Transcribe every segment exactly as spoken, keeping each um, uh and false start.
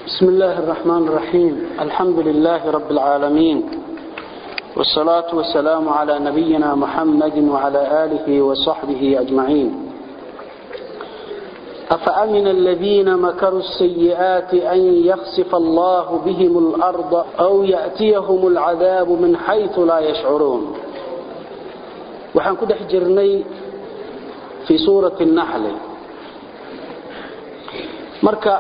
بسم الله الرحمن الرحيم. الحمد لله رب العالمين، والصلاة والسلام على نبينا محمد وعلى آله وصحبه أجمعين. أفأمن الذين مكروا السيئات أن يخسف الله بهم الأرض أو يأتيهم العذاب من حيث لا يشعرون. وحن كده حجرني في سورة النحل. مركا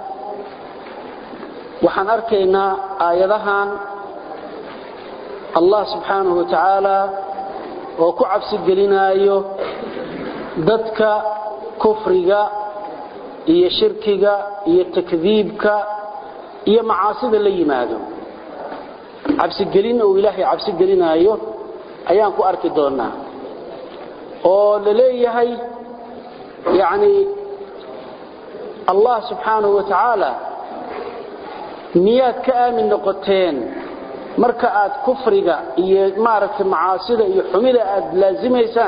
waxaan arkaynaa aayadahan Allah subhanahu wa ta'ala oo ku cabsi gelinayo dadka kufriga iyo shirkiga iyo takdiibka iyo macaasida la yimaado. cabsi gelin oo Ilaahay cabsi gelinayo ayaan ku arki doonaa oo la leeyahay yaani Allah subhanahu wa ta'ala miyaad ka aamin noqoteen marka aad kufriga iyo maaragtay macaasida iyo xumida aad laazimaysaan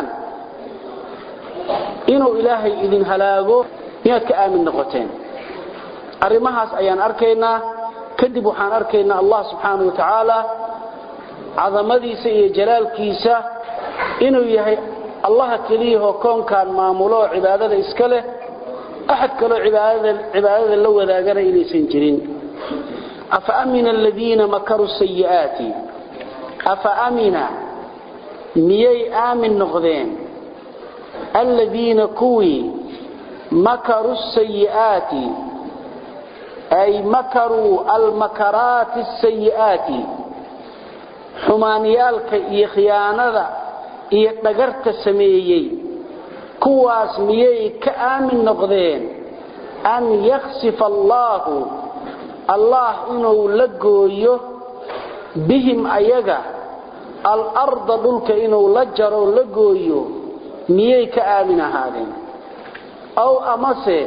inuu Ilaahay idin halaago miyaad ka aamin noqoteen. arimahaas ayaan arkaynaa kadib waxaan arkaynaa Allah subhanahu wa ta'ala cadamadiisa iyo jalaalkiisa inuu yahay Allah kaliya oo koonkan maamulo cibaadada iska leh ahad kale cibaadada cibaadada la wadaagana inaysan jirin. أفأمن الذين مكروا السيئات أفأمن ميي آمن نغذين الذين كوي مكروا السيئات أي مكروا المكرات السيئات حمانيالك إيخيانا إيقنقرت سميي كواس ميي كآمن نغذين أن يخسف الله الله إنه لقويه بهم أيجا الأرض دلك إنه لجروا لقويه ميك آمن هذين أو أمسي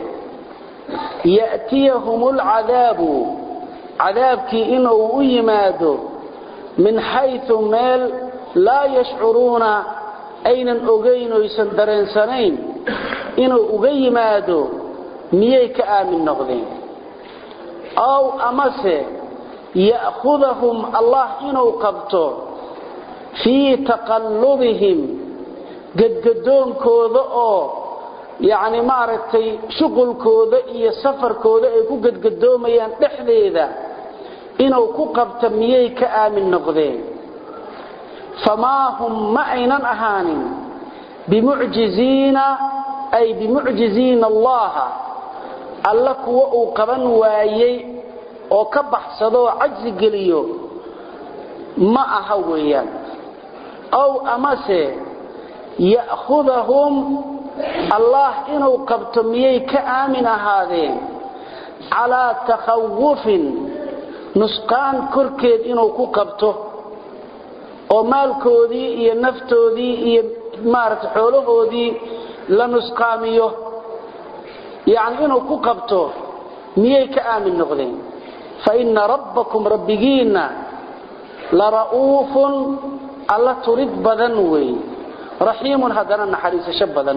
يأتيهم العذاب عذابك إنه يماده من حيث مال لا يشعرون أين أغين يسندرين سنين إنه أغيماده ميك آمن نغذين أو أمسه يأخذهم الله إنه قبطه في تقلبهم قد قدون كوذا يعني معرتي شغل كوذا إيا سفر كوذا إيكو قد قدون ميان تحذيذا إنه قبط مييك آمن نقذين فما هم معنا أهان بمعجزين أي بمعجزين الله alla kuwa uu qaban waayay oo ka baxsado ajzi geliyo ma aha weeyaan aw amase yaakhudhum allah inuu qabto miyay ka aamin ahaadeen ala takhawufin nusqaan korkeed inuu ku qabto oo maalkoodii iyo naftoodii iyo maarta xoolahoodii la nusqaamiyo يعني إنه كقبته ميك آمن نقدين فإن ربكم ربكينا لرؤوف الله تريد بدنوي رحيم هدنا نحريس شبدا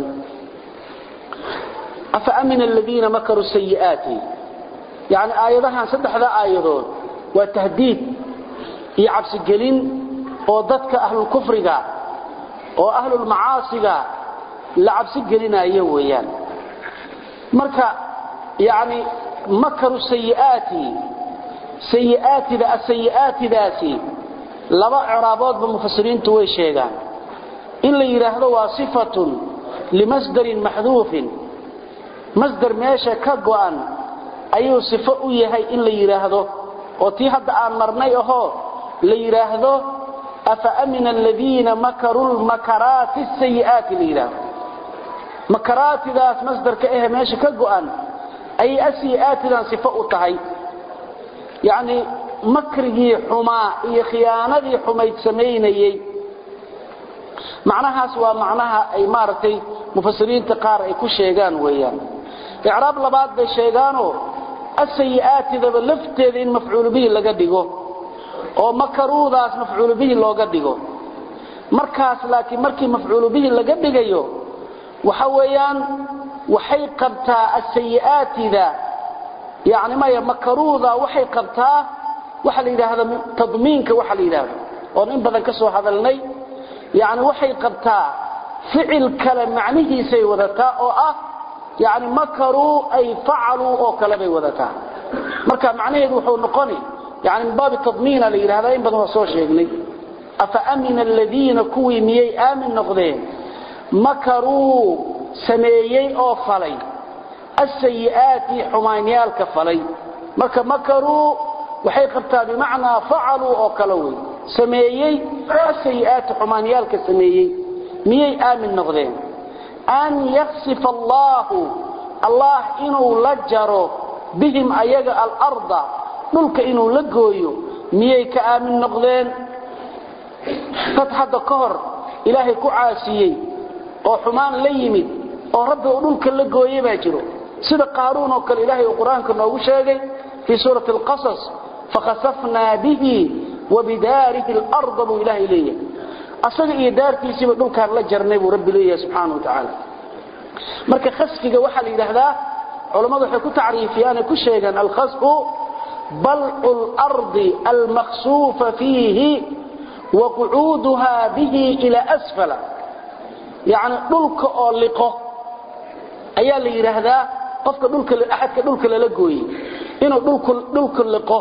أفأمن الذين مكروا السيئات يعني آياتها صدح ذا آياتون والتهديد يعبس الجلين وضدك أهل الكفر وأهل المعاصي لعبس الجلين أيويان marka yaani makaru sayiati sayiati da sayiati daasi laba iraabad mufassiriintu way sheegaan in la yiraahdo waa sifatun limasdarin mahdhufin masdar meesha ka go'an ayuu sifo u yahay in la yiraahdo oo tii hadda aan marnay oo la yiraahdo afa amina alladheena makarul makarati sayiati liraahdo مكرات ذات مصدر كأيه ماشي كجوان أي أسيئات ذات صفاء تهي يعني مكره حما أي خيانة حما يتسمين أي معناها سواء معناها أي مارتي مفسرين تقارئ كل شيئان ويان إعراب لبعض بالشيئانو السيئات ذا بلفت ذين مفعول به لقدقه ومكروا ذات مفعول به لقدقه مركز لكن مركي مفعول به لقدقه وحويان waxay qabtaa as-sayi'aatida يعني ما يمكروذا وحي قبتا وحل إلى هذا تضمينك وحل إلى هذا وإن بدن كسو هذا لني يعني وحي قبتا فعل كلام معنيه سيودتا أو أه يعني مكروا أي فعلوا أو كلام يودتا مركا معنيه وحو نقني يعني من باب التضمين إلى هذا إن بدن وصوش يقني أفأمن الذين كوي ميي آمن نقضين مكروا سميي أو فلي السيئات حمانيال كفلي مركا مكروا وحي قبتا بمعنى فعلوا أو كلوي سميي السيئات حمانيال كسميي ميي آمن نقضين أن يخسف الله الله إنه لجروا بهم أيجا الأرض نلك إنه لقويو ميي كآمن نقضين فتحة كهر إلهي كعاسيي أو حمان ليمد أو رب نلك لقويو باجروا سيدا قارون وكال إلهي وقرآن كنا وشاقي في سورة القصص فخسفنا به وبداره الأرض بإلهي ليه أصدق إدارتي سيبا نلك لجرني ورب ليه سبحانه وتعالى marka khasfiga waxa la yiraahdaa culimadu waxay ku taariifiyaan ku sheegan al khasfu bal'ul ardi al makhsufa fihi wa qu'uduha bihi ila asfala yani dhulka oo liqo ayaa la yiraahdaa qofka dhulka ahadka dhulka la gooyay inuu dhulka dhulka liqo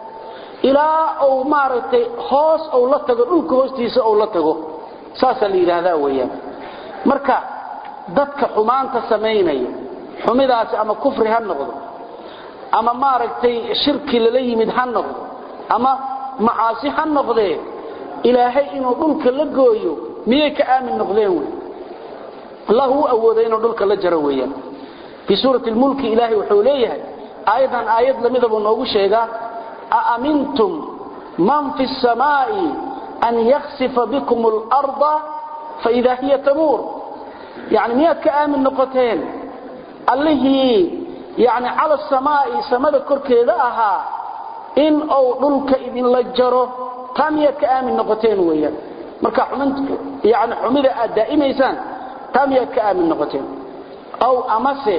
ila oo maartay hoos oo la tago dhulka hoostiisa oo la tago saas la yiraahdaa weeyaan marka dadka xumaanta sameeynaya xumidaas ama kufri ha noqdo ama maaragtay shirki la yimid ha noqdo ama macaasi ha noqdee ilaahay inuu dhulka la gooyo miyay ka aamin noqdeen way Allahu awooday inuu dhulka la jaro weeyaan fi suurati al-mulk ilaahi wuxuu leeyahay aayadan aayad lamidaba noogu sheega aamintum man fi as-samaa'i an yakhsifa bikum al-ardha fa idha hiya tamur يعني ميات كآمن نقطين اللي يعني على السماء سمد كركيدا أها إن أو نلك إذن لجره تاميات كآمن نقطين ويا مركا حمد يعني حمد دائما إنسان تاميات كآمن نقطين أو أمسي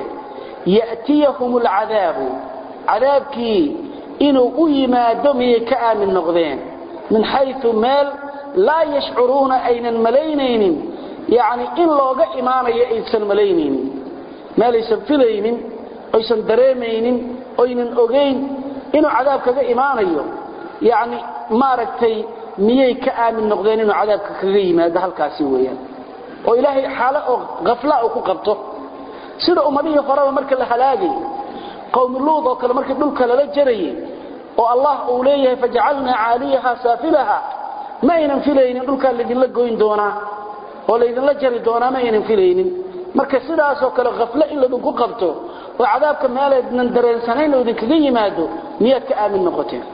يأتيهم العذاب عذابك إنه أيما دمي كآمن نقطين من حيث مال لا يشعرون أين الملينين يعني إن لوغا إيمانيا إيسان ملينين ما ليسان فيلينين أيسان دريمينين أينن أغين إنو عذاب كذا إيمانيا يعني ما ركتي ميي كآمن نقدين إنو عذاب كغيما ده الكاسيويا وإلهي حالة غفلاء وكقبته سيدة أمدية فرابة مركة لحلاقي قوم اللوضة وكلا مركة دولك للجري والله أوليه فجعلنا عاليها سافلها ما ينم فيلينين دولك اللي لقوين دونا ولا إذن لا جري دونا ما ينفلينين marka sidaas oo kale qafla in lagu qabto oo cadaabka meel ay dareensaneen oo idinkaga yimaado niyad ka aamin noqoteen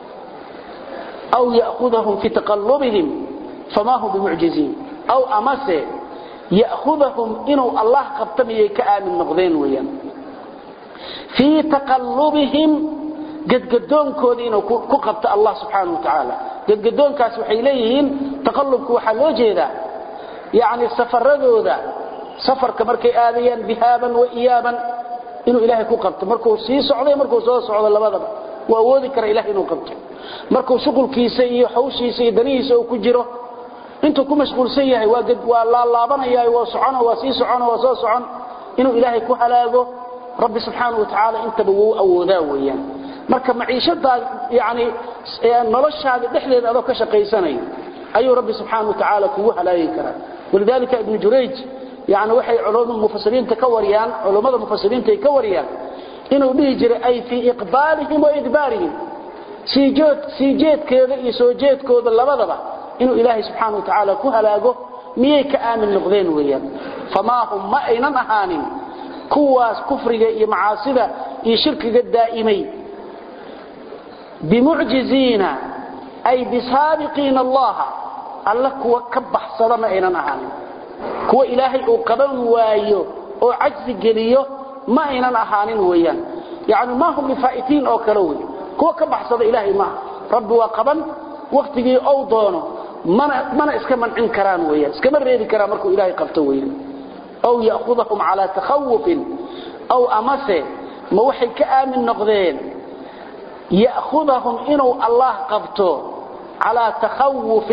aw ya'khudhum fi taqallubihim fama hum bimu'jizin aw amase ya'khudhum inu Allah qabtamiyay ka aamin noqdeen weeyaan fi taqallubihim gadgadoonkoodi inuu ku qabto Allah subhanahu wa ta'ala gadgadoonkaas waxay leeyihiin taqallubku waxa loo jeedaa يعني سفردودا سفر كمركي آذيا ذهابا وإيابا إنه إلهي كو قبط مركو سي سعودي مركو سو سعودي لبادبا وأوذكر إلهي إنه قبط مركو شغل كيسي حوشي سي دنيسي وكجره انتو كو مشغول سيهي واقد والله اللابنا إياهي وسعونه وسي سعونه وسو سعون إنه إلهي كو حلاقه ربي سبحانه وتعالى انت بوو أوذاويا مركا معيشة يعني نرش هذه الدحلة هذا كشقيساني أي ربي سبحانه وتعالى كو حلاقه كرام ولذلك ابن جريج يعني وحي علوم المفسرين تكوريان علماء المفسرين تكوريان إنه بيجر أي في إقبالهم وإدبارهم سيجود سيجيت كذا يسوجيت كذا لبضبة إنه إلهي سبحانه وتعالى كهلاقه ميك آمن نقذين ويا فما هم ما أين أهانين كواس كفرق معاصبة يشرك الدائمي بمعجزين أي بسابقين الله الله كوا كبح صدما إينا أهانين كوا إلهي أقبل وايو أو عجز قليو ما إينا أهانين ويان يعني ما هم بفائتين أو كروي كوا كبح صد إلهي ما رب وقبل وقتي أو دونه mana iska mancin karaan weeyaan iska mareedi karaan markuu ilaahay qabto weeyaan aw yaakhudhum ala takhawuf aw amase ما وحي كآمن نقدين يأخذهم إنه الله قبته على تخوف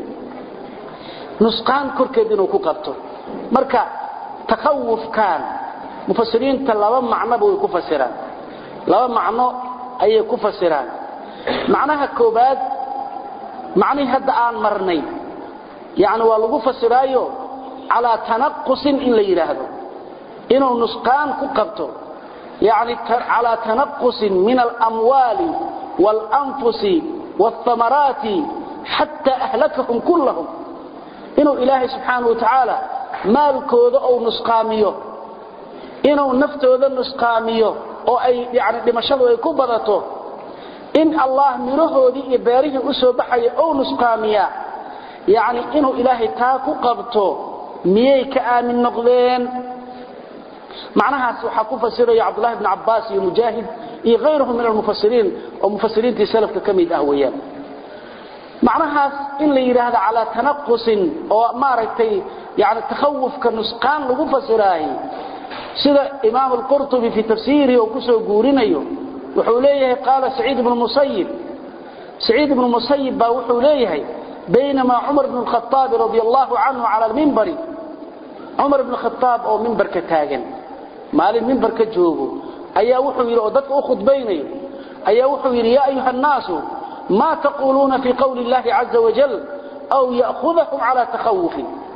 نسقان كركدينو ku qabto marka takhawuf kan mufassiriinta laba macno bay ku fasiraan laba macno ayay ku fasiraan macnaha koobaad macnaha hadda aan marnay yaani waa lagu fasiraayo ala tanaqqus in la yiraahdo inuu nusqaan ku qabto yaani ala tanaqqus min al-amwal wal-anfus wath-thamarat hatta ahlakahum kullahum inuu ilaahay subhanahu wa ta'ala maalkooda oo nusqaamiyo inuu naftooda nusqaamiyo oo ay yaani dhimashadu ay ku badato in Allah mirahoodii iyo beerihii u soo baxay oo nusqaamiya yaani inuu ilaahay taa ku qabto miyay ka aamin noqdeen macnahaas waxa ku fasiraya Abdullah ibn Abbas iyo Mujahid iyo غيرهم من المفسرين ومفسرين salafka kamid ah weeyaan معناها إن لي هذا على تنقص أو مارتي يعني تخوف كنسقان لغو فسراي سيدا إمام القرطبي في تفسيره وكسو قورينيو وحوليه قال سعيد بن المسيب سعيد بن المسيب وحوليه بينما عمر بن الخطاب رضي الله عنه على المنبر عمر بن الخطاب أو منبر كتاغن مالي المنبر كجوبه أيا وحوير أودك أخذ بيني أيا وحوير يا أيها الناس ما تقولون في قول الله عز وجل أو يأخذكم على تخوف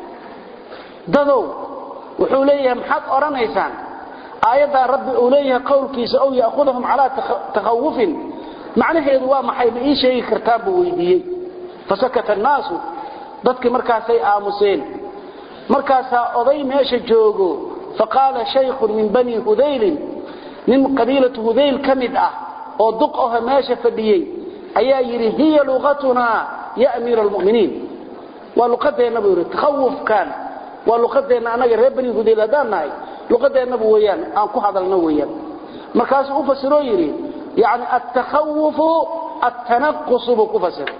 دذو وحوليهم حق أرانيسان آيات رب أوليها قول كيس أو يأخذهم على تخوف معنى هيدوا محيب إي شيء كرتاب ويديه فسكت الناس ضدك مركاسي آمسين مركاسا أضي ميش الجوغو فقال شيخ من بني هذيل من قبيلة هذيل كمدأة ودقها ماشا فديي ayaa yiri hiya luqatuna ya amir almu'minin wa luqadeena buu takhawuf kan wa luqadeena anaga reer bani hudayl hadanaay luqadeena buu weeyaan aan ku hadalno weeyaan markaas uu fasiro yiri yaani at-takhawuf at-tanaqqus buu ku fasiro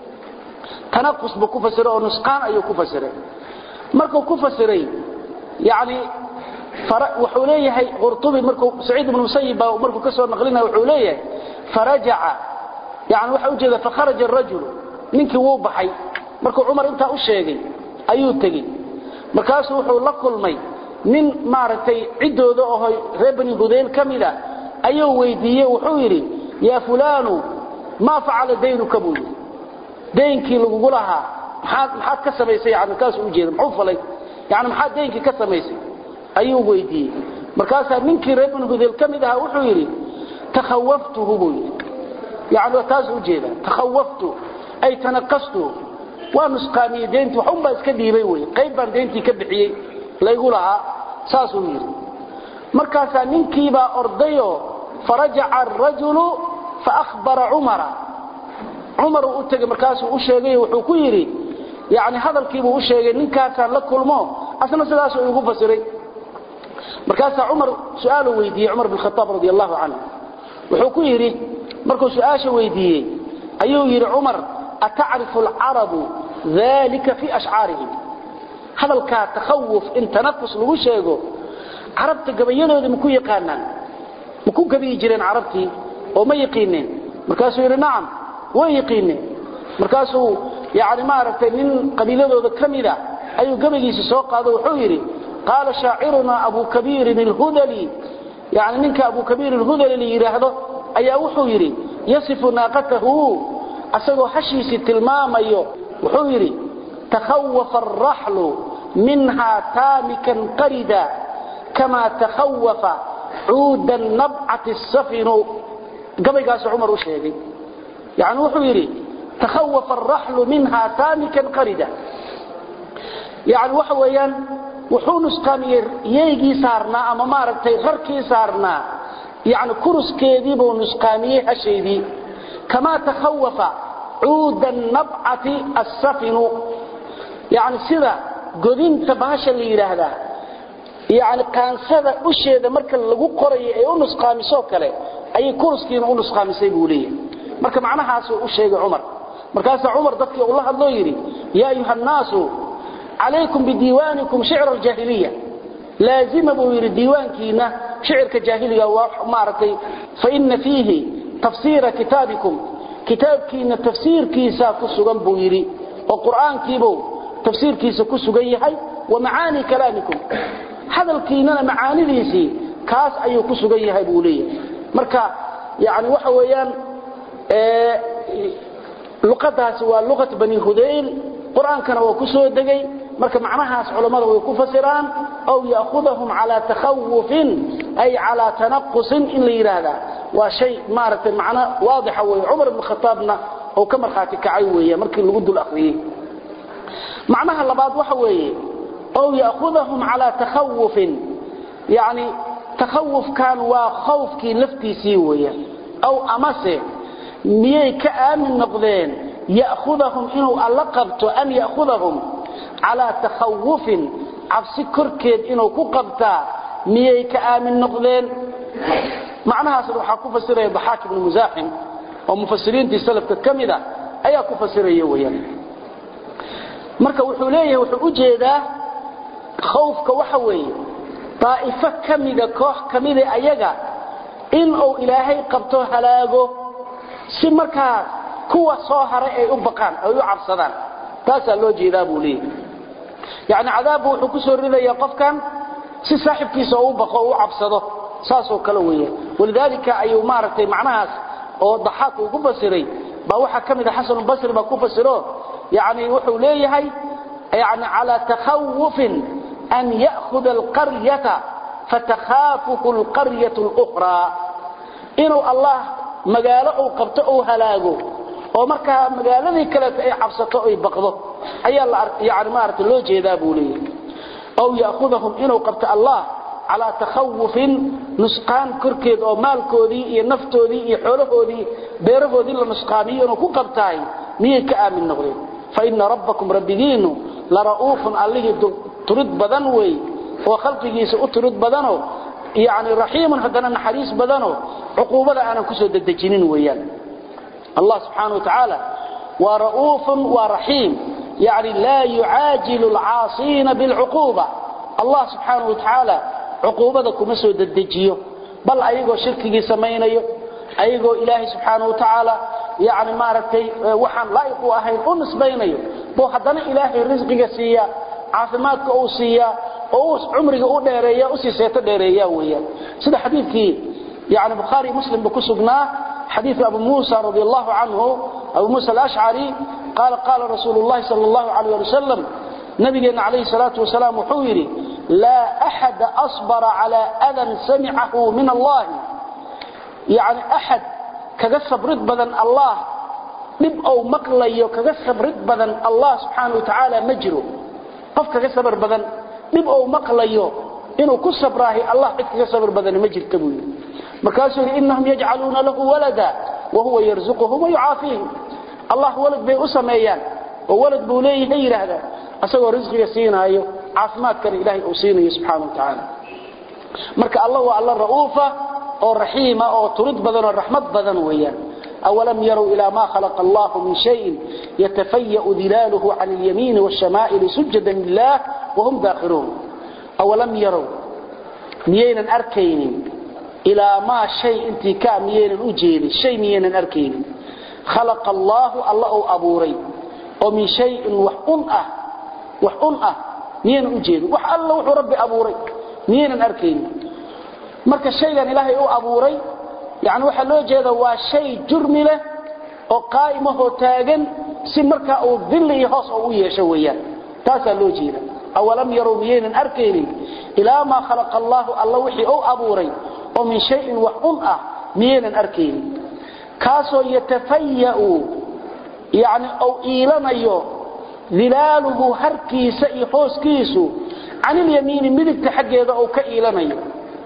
tanaqqus buu ku fasiro oo nusqaan ayuu ku fasiray markuu ku fasiray yaani fara wuxuu leeyahay qurtubi markuu saciid ibn musayyib markuu ka soo naqlinay wuxuu leeyahay faraja'a يعني waxa u jeeda fakharaj ar-rajul ninki wuu baxay markuu Umar inta u sheegay ayuu tagay markaas wuxuu la kulmay nin maartay cidooda oo reer bani hudayl kamida ayuu weydiiyay wuxuu yiri ya fulanu ma faala daynuka buu deynki lagu lahaa maxaad maxaad ka sameysay yani kaas u jeeda muxuu falay yani maxaad deynki ka sameysay ayuu weydiiyay markaas ninkii reer bani hudayl kamida wuxuu yiri takhawaftuhu buu يعني وتاز وجيدا تخوفت أي تنقصت ونسقاني دينتي وحن با اسك ديبay way qayb baan deyntii ka bixiyay la igu lahaa saas uu yiri markaas ninkii ba ordayo faraja ar-rajulu fa akhbara umara umar uu tagay markaas uu sheegay wuxuu ku yiri yaani hadalkii uu sheegay ninkaas la kulmo asna sidaas uu ugu fasiray markaas umar su'aal weydiiyay umar bin khattab radiyallahu anhu wuxuu ku yiri markuu su'aasha weydiiyay ayuu yiri Umar ata'rifu al-arab dhalika fi ash'arihim hadalka takhawuf in tanaffus lagu sheego arabta gabayadooda ma ku yaqaanaan ma ku gabiyi jireen arabti oo ma yaqiineen markaasuu yiri nacam way yaqiineen markaasuu yaani ma aragtay nin qabiiladooda kamida ayuu gabagiisa soo qaado wuxuu yiri qala sha'iruna abu kabir al-hudali yaani ninka abu kabir al-hudali yiraahdo ayaa wuxuu yiri yasifu naqatahu asagoo hashiisi tilmaamayo wuxuu yiri takhawafa ar-rahlu minha tamikan qarida kama takhawafa uud an-nab'ati as-safinu gabaygaas Umar u sheegay yaani wuxuu yiri takhawafa ar-rahlu minha tamikan qarida yaani waxa weeyaan wuxuu nusqaamiyay yeegi saarna ama maaragtay qarkii saarna يعني كرس كيدي بو نسقانيه هشيدي كما تخوف عود النبعة السفن يعني سيدا قدين تباشا اللي يراهدا يعني كان سيدا أشيدا مركا لغو قرية اي نسقامي سوكالي اي كرس كينا نسقامي سيبوليه مركا معناها سو أشيدا عمر مركا عمر ضدك الله الله يري يا أيها الناس عليكم بديوانكم شعر الجاهلية لازم ابو يري ديوانكينا شعر كجاهليه ومارتي فان فيه تفسير كتابكم كتابكينا تفسير كيسا كسغن بو يري وقران كيبو تفسير كيسا كسغن يحي ومعاني كلامكم هذا الكينا معاني ديسي كاس ايو كسغن يحي بو ليه marka يعني waxa weeyaan ee luqadaas waa luqad bani hudayl quraankana waa ku soo degay marka macnahaas culimada way ku fasiraan aw yaakhudhum ala takhawuf ay ala tanaqqus in la yiraahdo waa shay maartay macna waadix way umar ibn khattabna oo ka marxaati kacay weeye markii lagu dul aqriyay macnaha labaad waxa weeye aw yaakhudhum ala takhawuf yani takhawuf kan waa khawfki laftiisi weeye aw amase miyay ka aamin noqdeen yaakhudhum inuu alla qabto an yaakhudhum على تخوف عبس كركيد إنه كقبتا ميك آمن نقذين معناها سنوحا كفسيري ضحاك بن مزاحم ومفسرين دي سلف تكمدة أيها كفسيري ويا مركا وحوليه وحوجيدا خوفك وحوي طائفة كمدة كوح كمدة أيها إنه إلهي قبته هلاغو سمركا كوة صاهر أي أبقان أو يعبصدان تاسا لو جيدا بوليه يعني عذابه wuxuu ku soo ridaya qofkan si saaxibkiisa uu baqo uu cabsado saasoo kala weeye walidalika ayu maartay macnahaas oo dhaxaaq uu ku fasiray ba waxa kamid ah Hasan al-Basri ba ku fasiro yani wuxuu leeyahay yani ala takhawuf an ya'khudha al-qaryata fatakhafuhu al-qaryatu al-ukhra inuu Allah magaalo uu qabto oo halaago oo marka magaaladii kale ay cabsato ay baqdo ayaa la yaani maarta loo jeedaa buulay aw yaakhudhum inuu qabto Allah ala takhawuf nusqan kurkeed oo maalkoodii iyo naftoodii iyo xoolahoodii beerahoodii la nusqaaniyo inuu ku qabtaay miyay ka aamin noqdeen fa inna rabbakum rabbigiinu la ra'ufun allihi turid badan way oo khalqigiisa u turid badano yaani rahiimun hadana naxariis badano uquubada aanan ku soo dadajinin weeyaan الله سبحانه وتعالى ورؤوف ورحيم يعني لا يعاجل العاصين بالعقوبة الله سبحانه وتعالى عقوبتكم مسود الدجيو بل أيقو شركي سمينيو أيقو إلهي سبحانه وتعالى يعني ما رتي وحن لا يقو أهين أنس بينيو بو حدنا إلهي رزقك سيا عافماتك أو سيا أو عمرك أو ديريا أو سيسيت ديريا ويا سيدا حديثك يعني بخاري مسلم بكسبناه حديث أبو موسى رضي الله عنه أبو موسى الأشعري قال قال رسول الله صلى الله عليه وسلم نبينا عليه الصلاة والسلام حويري لا أحد أصبر على أذى سمعه من الله يعني أحد كجسب رتبة الله نبقوا مقلي كجسب رتبة الله سبحانه وتعالى مجره قف كجسب رتبة نبقوا مقلي إنه كسب راهي الله كجسب رتبة مجر كبير مركاسوا إنهم يجعلون له ولدا وهو يرزقهم ويعافيهم الله ولد بي أسميان وولد بوليه غير هذا أسوى رزق يسينا أيه عافمات كان إلهي أسينه سبحانه وتعالى مركا الله والله الرؤوفة أو الرحيمة أو ترد بدن الرحمة بدن ويان أولم يروا إلى ما خلق الله من شيء يتفيأ ذلاله عن اليمين والشمائل سجدا لله وهم داخرون أولم يروا ميينا أركين إلى ما شيء انت كاميين الأجيل شيء ميين أركين خلق الله الله أبوري ومن شيء وحقنأه وحقنأه ميين أجيل وح الله وح ربي أبوري ميين أركين مركز الشيء إلهي أو أبوري يعني وح الله جيدا وشيء جرم له وقائمه تاغن سمركا أو ذل يخص أو يشويا تاسا الله جيدا أولم يروا ميين أركين إلى ما خلق الله الله وحي أو أبوري ومن شيء وحقنأه ميين أركين كاسو يتفيأ يعني أو إيلانيو ذلاله هركي سيحوس كيسو عن اليمين ملك حقيقة أو كإيلانيو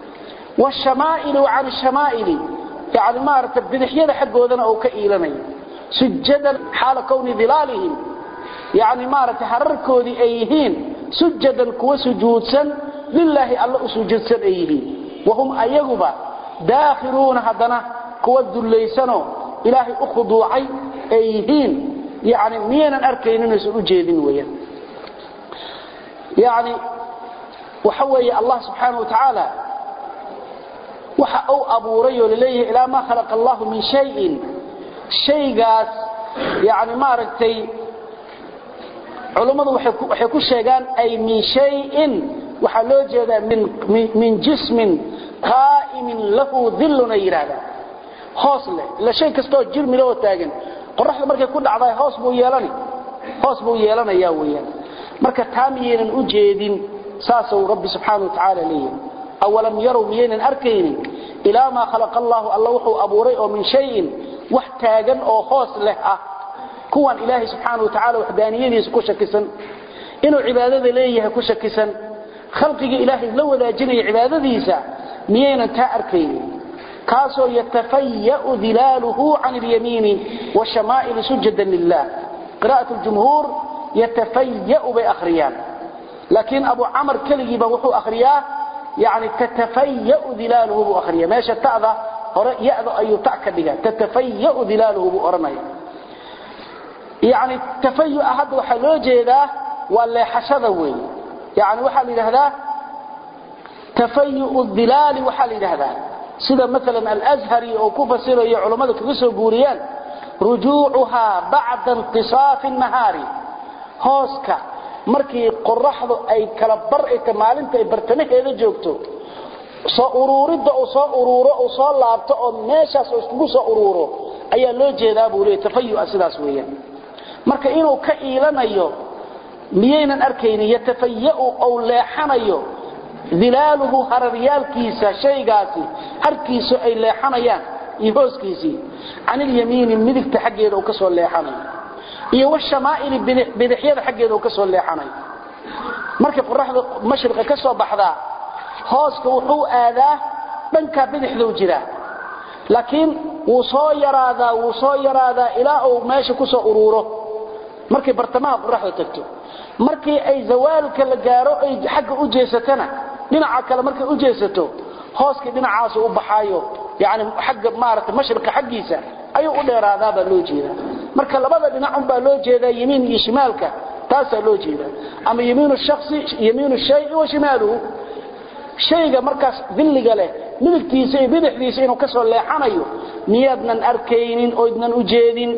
والشمائل عن الشمائل يعني ما رتب بذحية حقه أو كإيلانيو سجدا حال كون ظلالهم يعني ما رتحركوا ذي أيهين سجدا كو سجودسا لله الله سجودسا أيهين وهم أيغبا داخلون هدنا كود الليسانو إلهي أخضوعي أيهين يعني مين أركين نسو جيدين ويا يعني وحوي الله سبحانه وتعالى وحأو أبو ريو لليه إلى ما خلق الله من شيء شيء قاس يعني ما ركتي علماء وحيكو الشيغان أي من شيء وحلوج هذا من, من جسم قائم له ذل نيرادا hoos leh la shay kasto jirmi loo taagan qorraxda markay ku dhacday hoos buu yeelanay hoos buu yeelanaya weeyaan marka taamiyeen u jeedin saasoo rabbi subhanahu wa ta'ala leeyahay awalam yaru miyan arkayni ila ma khalaqa allah allah wuxuu abuuray oo min shayin wax taagan oo hoos leh ah kuwan ilaahi subhanahu wa ta'ala wahdaaniyadiisa ku shakisan inuu cibaadada leeyahay ku shakisan khalqiga ilaahi la wadaajinay cibaadadiisa miyan ta arkayni كاسو يتفيأ ذلاله عن اليمين والشمائل سجدا لله قراءة الجمهور يتفيأ بأخريان لكن أبو عمر كلي بوحو أخريان يعني تتفيأ ذلاله بأخريان ما يشتأذى يأذى أن يتعكد بها تتفيأ ذلاله بأرمي يعني تفيأ أحد وحلوجه ذا ولا حشذوي يعني وحل هذا تفيأ الذلال وحل هذا sida مثلا الازهري او كفسر iyo culimada kaga soo guuriyaan rujuuha ba'da intisaf an-nahar hooska markii qorraxdu ay kala bar ay maalinta ay bartanaheeda joogto soo uruurida oo soo uruuro oo soo laabto oo meeshaas oo isku soo uruuro ayaa loo jeedaa buu leeyahay tafayu sidaas weeyaan marka inuu ka iilanayo miyaynan arkayni yatafayu oo leexanayo ذلاله هرريالكيسا شيغاسي هركيسو اي ليحنيان يهوسكيسي عن اليمين مدغت حقيده او كسو ليحني iyo washamaa'il bidixyada xageeda oo ka soo leexanay markay qorraxdu mashriqa ka soo baxda hooska wuxuu aadaa dhanka bidixda u jira laakiin uu soo yaraada uu soo yaraada ilaa uu meesha ku soo uruuro markay bartamaha qorraxda tagto markii ay zawaalka la gaaro ay xagga u jeesatana dhinaca kale markay u jeesato hooska dhinacaas u baxayo yaani xagga maarta mashriqa xaqiisa ayuu u dheeraadaa baa loo jeedaa marka labada dhinac baa loo jeedaa yimiin iyo shimaalka taas loo jeedaa ama yimiinu shakhsi yimiinu shay iyo shimaaluhu shayga markaas dilliga leh midabtiisa iyo bidixdiisa inuu ka soo leexanayo niyadnan arkaynin oo idnan u jeedin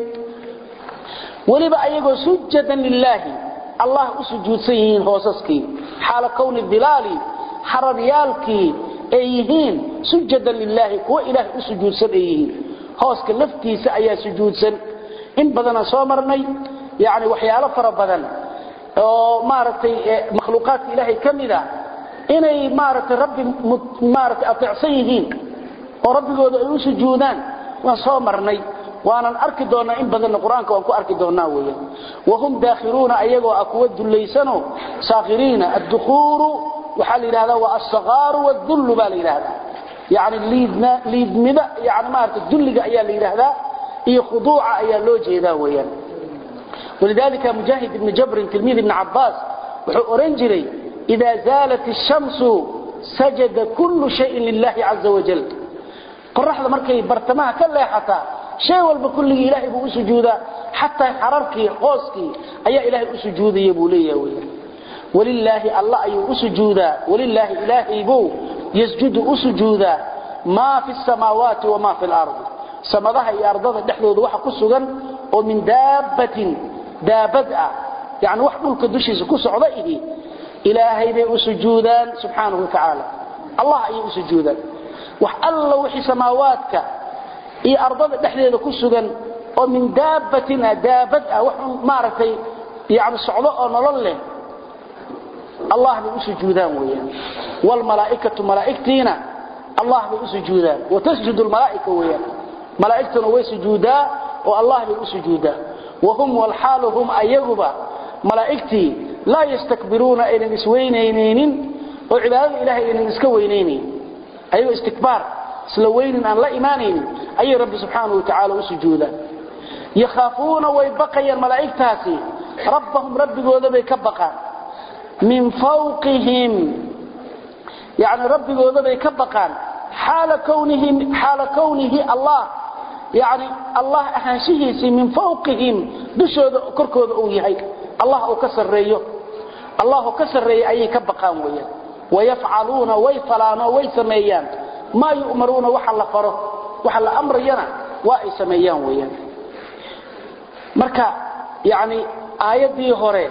waliba ayagoo sujudan lillahi الله أسجود سيهين هوسسكي حال كون الظلال حرريالكي أيهين سجدا لله هو إله أسجود سيهين هوسك لفتي سأيا سجود سن إن بدنا صامرني يعني وحيالا فربدنا مارتي مخلوقات إلهي كمذا إني مارت ربي مارت أطعصيهين وربي قد أسجودان وصامرني وانا اركي دونا ان بدن قرانك وان كو اركي دونا ويه وهم داخلون ايغو اكود ليسنو صاغرين الدخور وحال هذا والصغار والذل بالهذا يعني ليدنا ليدمدا يعني ما ارت الذل ايا ليرهدا اي خضوع ايا لو جيدا ويه ولذلك مجاهد بن جبر تلميذ ابن عباس وحورنجري اذا زالت الشمس سجد كل شيء لله عز وجل قرحده markay bartamaha ka leexata shay walba kulli ilaahi buu sujuuda hatta hararkii qooskii ayaa ilaahi u sujuudiyay buu leeyahay walillahi allah ayuu sujuuda walillahi ilaahi buu yasjudu sujuuda ma fi samawati wa ma fi al-ard samadaha iyo ardada dhexdooda waxa ku sugan oo min daabatin daabada yani wax dhulka dushiisa ku socda ihi ilaahi bay u sujuudaan subhanahu wa ta'ala allah ayuu sujuuda wax alla wixii samaawaadka iyo ardada dhexdeeda ku sugan oo min daabatina daabad ah wax maartay yaani socdo oo nolol leh allah buu sujuudaan weeyaan wal malaa'ikatu malaa'iktina allah buu sujuudaan wa tasjudu al malaa'ika weeyaan malaa'iktuna way sujuudaa oo allah buu sujuudaa wa hum wal haluhum ayaguba malaa'ikti la yastakbiruna ila isweyneenin oo cibaadada ilaahay inay iska weyneenin ayu istikbar سلوين أن لا إيمانين أي رب سبحانه وتعالى وسجودا يخافون ويبقى الملائكة ربهم رب قوذا بيكبقى من فوقهم يعني رب قوذا بيكبقى حال كونهم حال كونه الله يعني الله أحنشيه من فوقهم دشود كركود أويهي الله أكسر ريه الله أكسر ريه أي كبقى وياه ويفعلون ويفلان ويسميان ما يؤمرون وحل فره وحل أمر ينا ويسميان ويان مركا يعني آيات دي هوري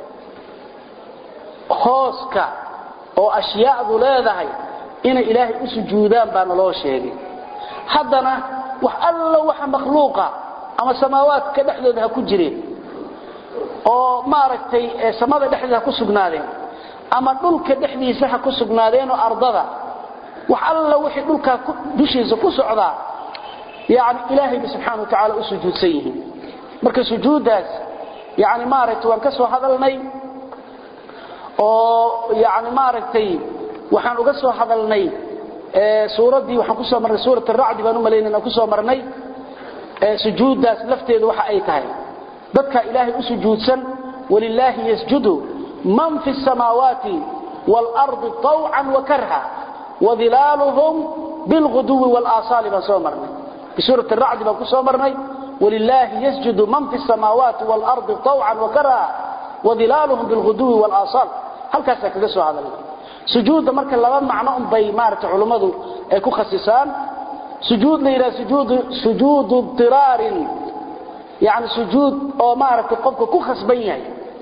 خوسك oo ashyaadu leedahay in ilaahay u sujuudaan baan loo sheegay haddana wax alla wax makhluuqa ama samaawaadka dhexdooda ha ku jireen oo maaragtay samada dhexdeeda ku sugnaadeen ama dhulka dhexdiisa ha ku sugnaadeen oo ardada wax alla wixii dhulka dushiisa ku socda yaani ilaahay subhanahu wa ta'ala u sujuudsan yihiin marka sujuudaas yaani maaragtay waan ka soo hadalnay oo yaani maaragtay waxaan uga soo hadalnay ee suuradii waxaan ku soo marnay suurada ar-ra'd baan u maleynaa ku soo marnay ee sujuudaas lafteedu waxa ay tahay dadka ilaahay u sujuudsan walillahi yasjudu man fi samawati wal ardi taw'an wa karha wa dhilaluhum bil ghudwi wal asali ba soo marnay في سورة الرعد بان كسو مرني ولله يسجد من في السماوات والأرض طوعا وكرها وظلالهم بالغدو والآصال هل كاسا كسو هذا سجود مركا لبا معنى بي مارت علماء كو خصيصان سجود ليرا سجود سجود اضطرار يعني سجود او مارت قفك كو خصبن yahay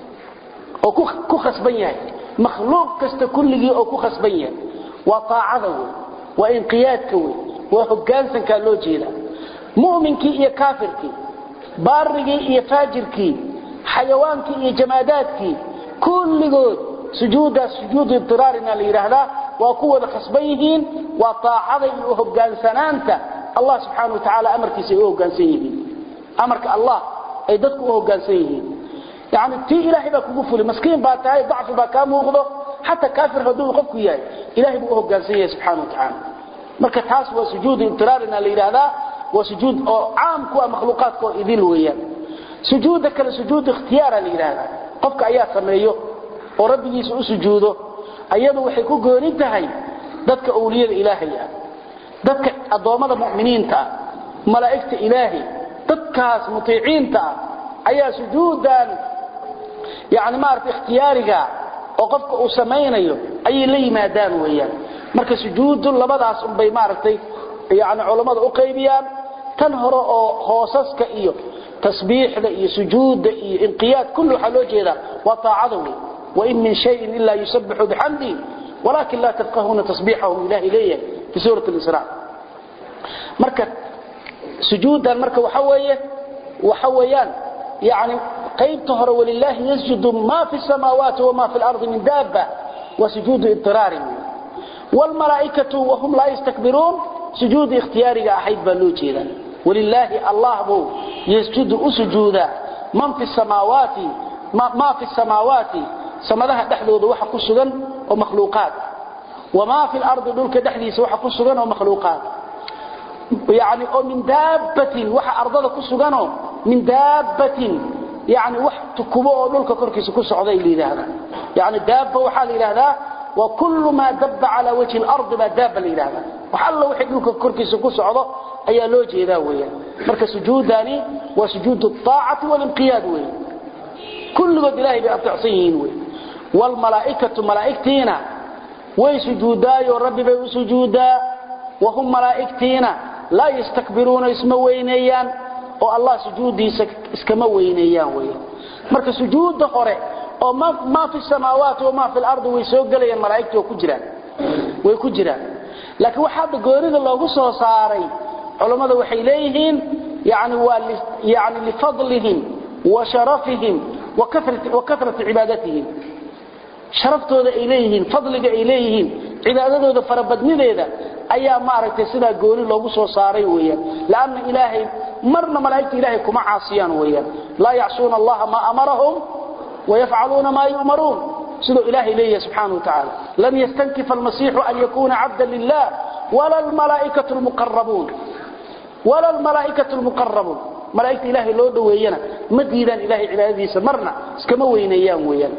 او كو خصبن yahay مخلوق كست كلغي او كو خصبن yahay وطاعته وانقيادك وحجانسن كان لو جيدا مؤمنكي iyo kaafirkii baarigii iyo faajirkii xayawaankii iyo jamaadaadkii kulligood sujuuda sujuud idraarina la yiraahdaa waa kuwada khasbayhiin waa taacada iyo hogaansanaanta Allah subhanahu wa ta'ala amarkiisa oo hogaansan yihiin amarka Allah ay dadku u hogaansan yihiin yaani tii ilaahay baa kugu fulay maskiin baa tahay dacfi baa ka muuqdo hatta kaafir haduu qofku yahay ilaahay buu hogaansan yahay subhanahu wa ta'ala marka taas waa sujuud idraarina la yiraahdaa waa sujuud oo caam ku ah makhluuqaadka idil weeyaan sujuuda kala sujuud ikhtiyaara la yiraahdaa qofka ayaa sameeyo oo rabbigiisa u sujuudo ayadu waxay ku gooni tahay dadka awliyada ilaahay ah dadka adoomada muuminiinta malaa'ikta ilaahi dadkaas mutiiciinta ayaa sujuudan yaani maarta ikhtiyaariga oo qofka uu sameeynayo ay la yimaadaan weeyaan marka sujuudu labadaas un bay maartay yaani culimada u qaybiyaan tan hore oo hoosaska iyo tasbiixda iyo sujuuda iyo inqiyaad kullu waxa loo jeeda waa taacadu wa in min shay'in illa yusabbihu bihamdi walakin la tafqahuna tasbihahum ila ilayhi fi surati al-isra marka sujuudan marka waxa weeye waxa weeyaan yaani qaybta hore walillahi yasjudu ma fi samawati wa ma fi al-ardi min dabba wa sujudu idraari والملائكة وهم لا يستكبرون سجود اختياري أحيد بلوجيدا ولله الله بو يسجد أسجودا من في السماوات ما, ما في السماوات سمدها دحدود وحا كسغن ومخلوقات وما في الأرض دولك دحديس وحا كسغن ومخلوقات يعني من دابة وحا أرضها كسغن من دابة يعني وحا تكبوه دولك كركس كسعودي إلي هذا يعني دابة وحا إلي هذا وكل ما دب على وجه الأرض ما داب الإله وحل وحد لك كركيس كسعده أي لوجه ذا ويا مركز سجوداني وسجود الطاعة والانقياد ويا كل قد الله بأطعصين ويا والملائكة ملائكتنا ويسجودا يربي بيسجودا وهم ملائكتنا لا يستكبرون اسموينيان والله سجودي اسكموينيان ويا مركز سجود هره oo ma ma fi samaawaati wa ma fi al-ardi way soo galayeen malaa'iktu ku jiraan way ku jiraan laakiin waxa goorida loogu soo saaray culimadu waxay leeyihiin yaani waa yaani li fadlihim wa sharafihim wa kathrati wa kathrati ibadatihim sharaftooda ay leeyihiin fadliga ay leeyihiin cibaadadooda farabadnideeda ayaa maaragtay sida goori loogu soo saaray weeyaan laana ilaahay marna malaa'iktu ilaahay kuma caasiyaan weeyaan la ya'suuna allaha ma amarahum ويفعلون ما يؤمرون سيدو إلهي ليه سبحانه وتعالى لن يستنكف المسيح أن يكون عبدا لله ولا الملائكة المقربون ولا الملائكة المقربون ملائكة إلهي لو دوينا مديدا إلهي عباده سمرنا اسكموين أيام ويانا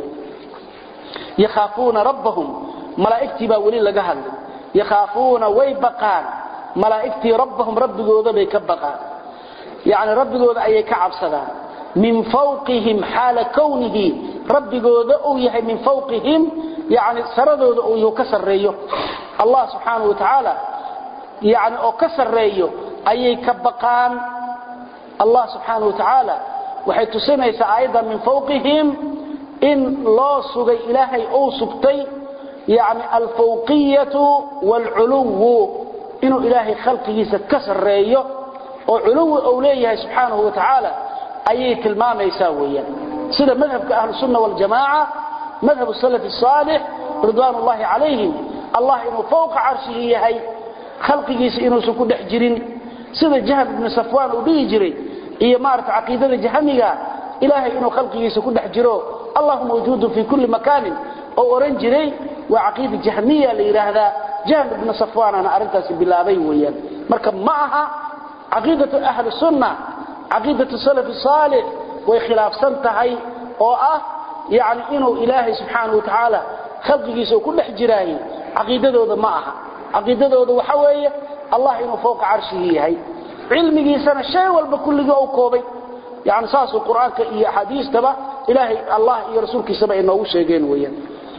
يخافون ربهم ملائكتي باولين لقهل يخافون ويبقان ملائكتي ربهم رب جوذا بيكبقان يعني رب جوذا أي كعب صدان من فوقهم حال كونه رب جوذا أو يحي من فوقهم يعني سردود أو كسريو الله سبحانه وتعالى يعني أو كسريو أي كبقان الله سبحانه وتعالى وحيث سميس أيضا من فوقهم إن لا سجي إلهي أو سبتي يعني الفوقية والعلو إنه إلهي خلقه سكسر ريه وعلو أوليه سبحانه وتعالى أي تلمام يساويا سيدا مذهب أهل السنة والجماعة مذهب السلف الصالح رضوان الله عليهم الله إنه فوق عرشه هي خلقه إنه سكون حجرين سيدا جهل بن صفوان وبيجري هي مارت عقيدة الجهمية إلهي إنه خلقه سكون حجره الله موجود في كل مكان أو أورنجري وعقيدة الجهمية اللي هذا جهل بن صفوان أنا أردت بالله ويا مركب معها عقيدة أهل السنة عقيدة السلف الصالح وخلاف سنتهي أو أه يعني إنه إلهي سبحانه وتعالى خلقه سكون حجراي عقيدة ذو معها عقيدة ذو وحوية الله إنه فوق عرشه هي علمي سنة الشيء والبكل جو كوبي يعني ساس القرآن كأي حديث تبع إلهي الله يرسولك سبع إنه شيئين ويا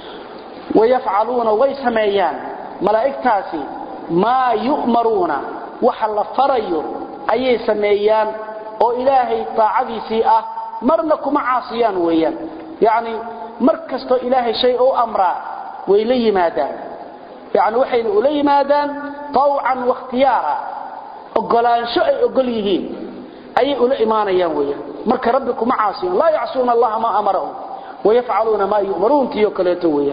ويفعلون ويسميان ملائكتاسي ما يؤمرون وحل فريو أي سميان أو إلهي طاعدي سيئة مرنكم عاصيان ويا يعني مركزت إلهي شيء أو أمرا وإلي مادان يعني وحي إلي مادان طوعا واختيارا أقلان شيء أقليهين أي أولي إيمانيان ويا مرك ربكم عاصيان لا يعصون الله ما أمرهم ويفعلون ما يؤمرون تيوكليتو ويا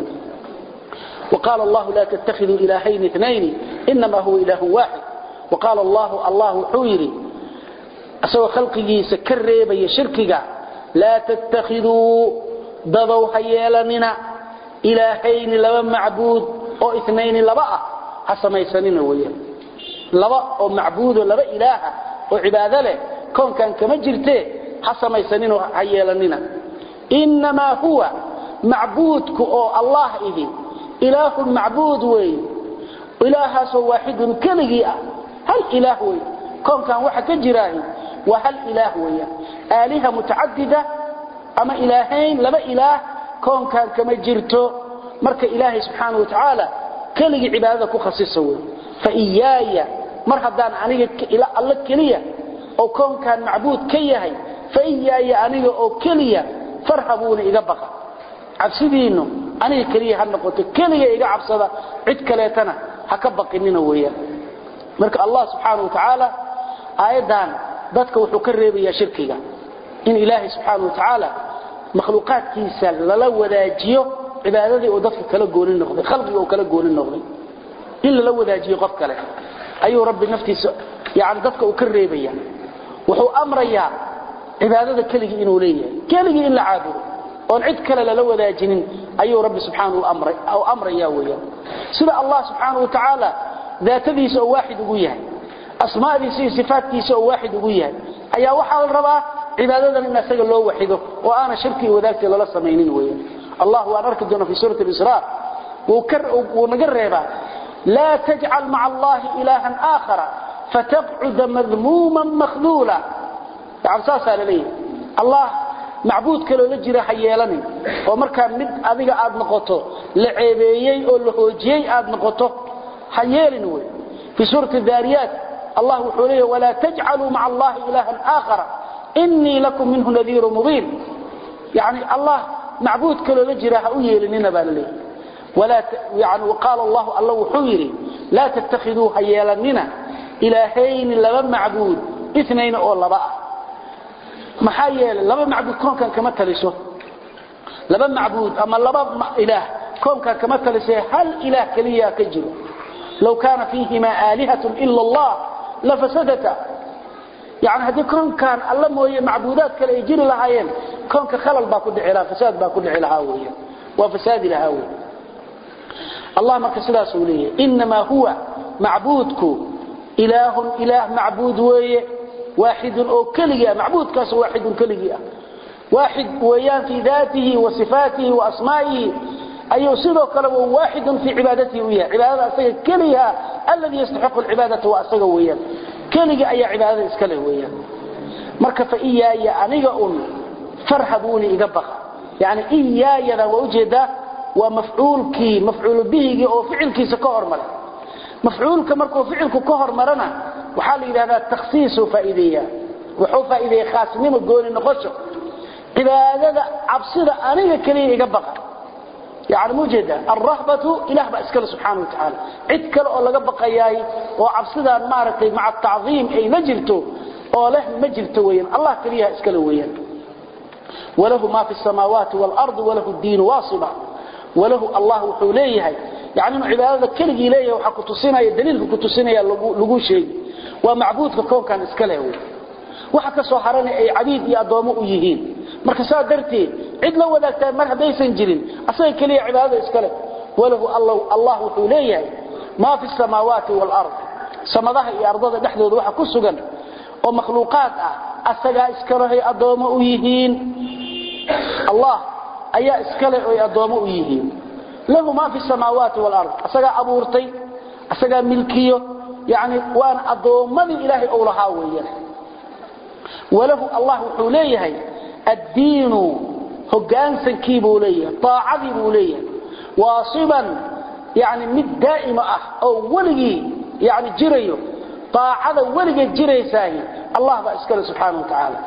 وقال الله لا تتخذوا إلهين اثنين إنما هو إله واحد وقال الله الله حويري أسوى خلقه سكري بي شركك لا تتخذوا ضضوا هيالننا إلهين لبا معبود أو اثنين لبا حسما يسنين ويا لبا أو معبود لبا إله وعبادة له كون كان كمجرته حسما يسنين هيالننا إنما هو معبودك أو الله إذي إله معبود وي إله سو واحد كلغي هل إله وي كون كان واحد كجراهي وهل إله وي آلهة متعددة أما إلهين لما إله كون كان كما جرته مرك إلهي سبحانه وتعالى كلغي عبادك خصيصه وي فإياي مرحبا عنيك إلى الله كلية أو كون كان معبود كيهي فإياي عنيك أو كلية فرحبون إذا بقى عبسدينه أنا كليه هنقطة كليه إذا عبسده عد كليتنا هكبق إننا وياه مرك الله سبحانه وتعالى آيدان ذاتك وحكره بيا شركك إن إلهي سبحانه وتعالى مخلوقات كيسا للو ذاجيه عبادتي وذاتك كلا قول النقضي خلقي وكلا قول النقضي إلا لو ذاجيه قفك له أيها رب نفتي يعني ذاتك وكره بيا وحو أمر إياه عبادتك كليه إنه ليه كليه إلا عابره oon cid kale la wadaajinin ayuu rabbi subhanahu wa amray aw amraya weeyo sida allah subhanahu wa ta'ala daatadiisa oo waahid ugu yahay asmaadiisa iyo sifaadkiisa oo waahid ugu yahay ayaa waxa la rabaa cibaadadan in asaga loo waxido oo aana shirki wadaagti lala sameeynin weeyo allah wa arkaduna fi surati al-isra wa kar wa nagarreeba la taj'al ma'a allah ilahan akhara fataq'ud madhmuman makhdula ta'amsasa leeyahay allah معبود كلو لجيره حييلاني oo marka mid adiga aad noqoto la ceebeeyay oo la hoojiyay aad noqoto حييلين way في سورة الذاريات الله وحوله ولا تجعلوا مع الله إلها آخر إني لكم منه نذير مبين يعني الله معبود كلو لجيره حييلين بالله ولا ت... يعني وقال الله الله وحوله لا تتخذوا حييلاننا إلهين لما معبود اثنين أو الله بقى maxaa yeelay laba macbuud koonkan kama taliso laba macbuud ama laba ilaah koonkan kama talisay hal ilaah kaliya ka jiro law kana fiihima aalihatun illa allah la fasadata yani hadii koonkan alla mooyee macbuudaad kale ay jiri lahaayeen koonka khalal baa ku dhici lahaa fasaad baa ku dhici lahaa weeye waa fasaadi lahaa weeye allah marka sidaas uu leeyahay inma huwa macbuudku ilaahun ilaah macbuud weeye واحد أو كلية معبود كاس واحد كلية واحد ويان في ذاته وصفاته وأسمائه أي يصيره كلمه واحد في عبادته وياه عبادة أسيق كلية الذي يستحق العبادة وأسيق وياه كلية أي عبادة إسكاله وياه مركب إيايا أنيقا فرحبوني إقبخ يعني إيايا وأجد ومفعولك مفعول به أو فعلك سكهرمر مفعولك مركو فعلك كهرمرنا وحال إلى هذا التخصيص فائدية وحو فائدية خاصة مما تقول نقصه عبادة عبصيدة أنيق كليه يقبقى يعني موجودة الرهبة إله بأسكال سبحانه وتعالى عدكال أولا قبقى إياه وعبصيدة مارتي مع التعظيم أي نجلته أوله مجلته وين الله كليه أسكال وين وله ما في السماوات والأرض وله الدين واصبا وله الله حوليه يعني إنه عبادة كله إليه وحكو تصينا الدليل كتصينا لقو شيء ومعبود كون كان إسكاله وحكا صحراني أي عبيد يأدوموا يهين مركزات درتي عد لو ذاك مرها بيسن جرين أصلا كليه عبادة إسكاله وله الله الله حوليه ما في السماوات والأرض سمضها يأرضها نحن وحكو سجن ومخلوقات أسجى إسكاله يأدوموا يهين الله أي إسكاله يأدوموا يهين له ما في السماوات والأرض أسجى أبورتي أسجى ملكيه يعني وأن أضومني إلهي أولها وياه وله الله حوليه الدين هجان سنكيب وليه طاعدي وليه واصبا يعني مد دائمة أو ولي يعني جريه طاعد ولي جري ساهي الله بأسكاله سبحانه وتعالى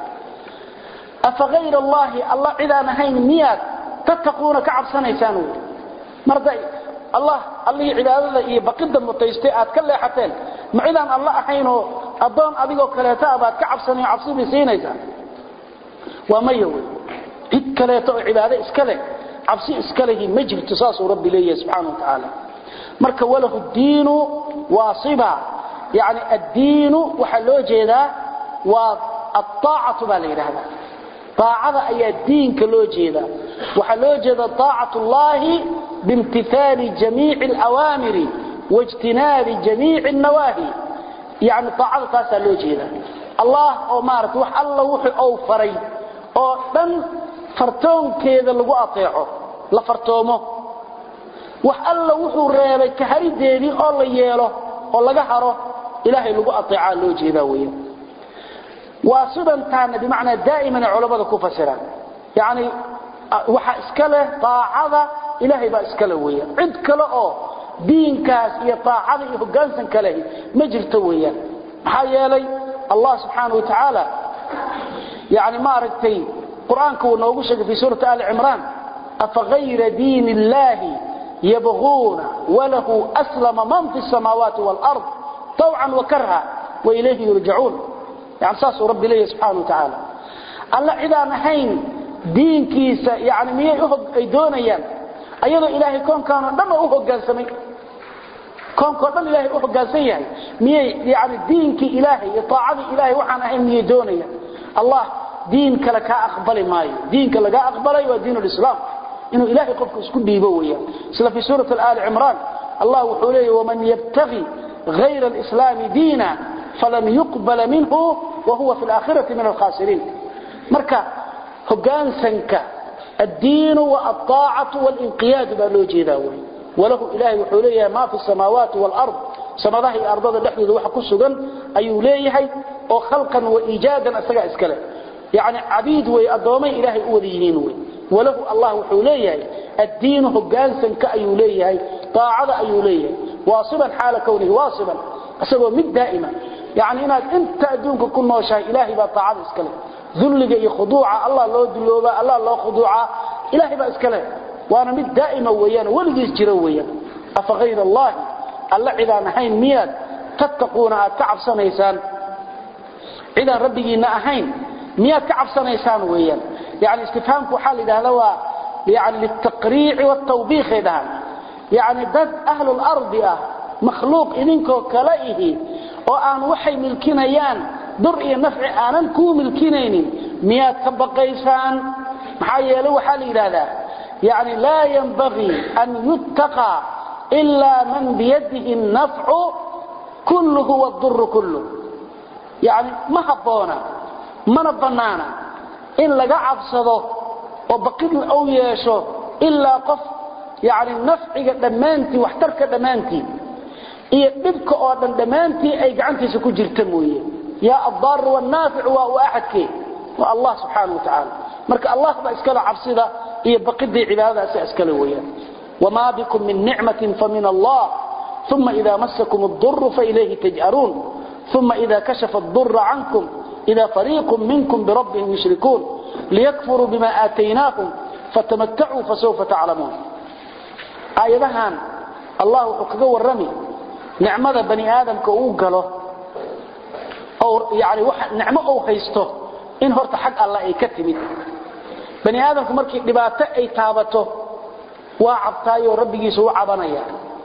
أفغير الله الله إذا نهين ميات تتقون كعب سنة سانو مرضي الله الله عبادته iyo baqida mutaystay aad ka leexateen macidan Allah ahayno adoon adigoo kaleeta abaad ka cabsanay cabsi bisiinaysa waa mayow cid kaleeta oo cibaado iska leh cabsi iska leh ma jirto saas rabbi leeyahay subhanahu wa ta'ala marka walahu diinu waasiba yani ad-diinu waxa loo jeedaa waa at-taa'atu balayraha taa'ada ayaa diinka loo jeedaa waxa loo jeedaa taa'atullahi بامتثال جميع الأوامر واجتناب جميع النواهي يعني طاعة تاسا لوجهنا الله أو مارت وح الله وحي أو فري أو دن فرتون كذا لغو أطيعه لفرتومه وح الله وحي ريبي كهري ديني أو الله ياله أو الله قهره إلهي لغو أطيعه لوجهنا ويا واصبا تانا بمعنى دائما علماء كفسرا يعني وح اسكله طاعة إلهي با iskala weeyaan cid kale oo diinkaas iyo taacada iyo hoggaansan kale ma jirto weeyaan waxa yeelay Allah subhanahu wa ta'ala yaani ma aragtay quraanka uu noogu sheegay fi suurta al-imran afaghayra diinillahi yabghuna wa lahu aslama man fi as-samawati wal-ard taw'an wa karha wa ilayhi yurja'un yaani saas rabbi leeyahay subhanahu wa ta'ala alla idaan ahayn diinkiisa yaani miyay ay doonayaan ayadoo ilaahay koonkaana dhan u hoggaansamay koonka dhan ilaahay u hoggaansan yahay miyay yaani diinkii ilaahay iyo taacada ilaahay waxaan ahayn miyay doonaya Allah diin kale ka aqbali maayo diinka laga aqbalay waa diinul islaam inuu ilaahay qofku isku dhiibo weeyaan sida fi suurat al-imran Allah wuxuu leeyahay waman yabtaghi ghayra al-islam diina falam yuqbal minhu wa huwa fi al-akhirati min al-khasirin marka hoggaansanka الدين والطاعة والانقياد بالوجيدا وله إلهي وحوليه ما في السماوات والأرض سماه الأرض الدحدود وحكو سجن أي ليهي أو خلقا وإيجادا أسجع إسكاله يعني عبيد وأضامي إلهي أوليهين وله الله وحوليه الدين هجانسا كأي ليهي طاعة أي ليهي واصبا حال كونه واصبا أسوى مد دائما يعني إن أنت أدونك كل ما شاء إلهي بطاعة إسكاله ذلك يخضوع الله الله دلوبا الله الله خضوع إلهي بأسكاله وأنا مد دائما ويانا ولقيس جرويا أفغير الله الله إذا نحين مياد تتقون أتعب سنيسان إذا ربي نأهين مياد تعب سنيسان ويانا يعني استفهامك حال إذا هو يعني للتقريع والتوبيخ إذا يعني ضد أهل الأرض مخلوق إذنكو كلائه وأن وحي ملكينيان درء نفع آنان كو ملكينين مياد كبقيسان محايا له حال هذا يعني لا ينبغي أن يتقى إلا من بيده النفع كله والضر كله يعني ما حبونا ما نبنانا إن لقى عبصده وبقيت أو ياشو إلا قف يعني النفع دمانتي واحترك دمانتي إيه ببك أولا دمانتي أي قعنتي سكو جرتموية يا الضار والنافع وأحد كي والله سبحانه وتعالى مرك الله بأسكال عبصده إيه بقيت عبادة سأسكال وياه وما بكم من نعمة فمن الله ثم إذا مسكم الضر فإليه تجأرون ثم إذا كشف الضر عنكم إذا فريق منكم بربهم يشركون ليكفروا بما آتيناهم فتمتعوا فسوف تعلمون. آياتها الله حكمه الرمي نعمة بني آدم كأوقله أو يعني نعمة أو خيسته إن هرت حق الله يكتمي بني آدم كمركي لباته أي تابته وعبتايو ربي يسوع عبنايا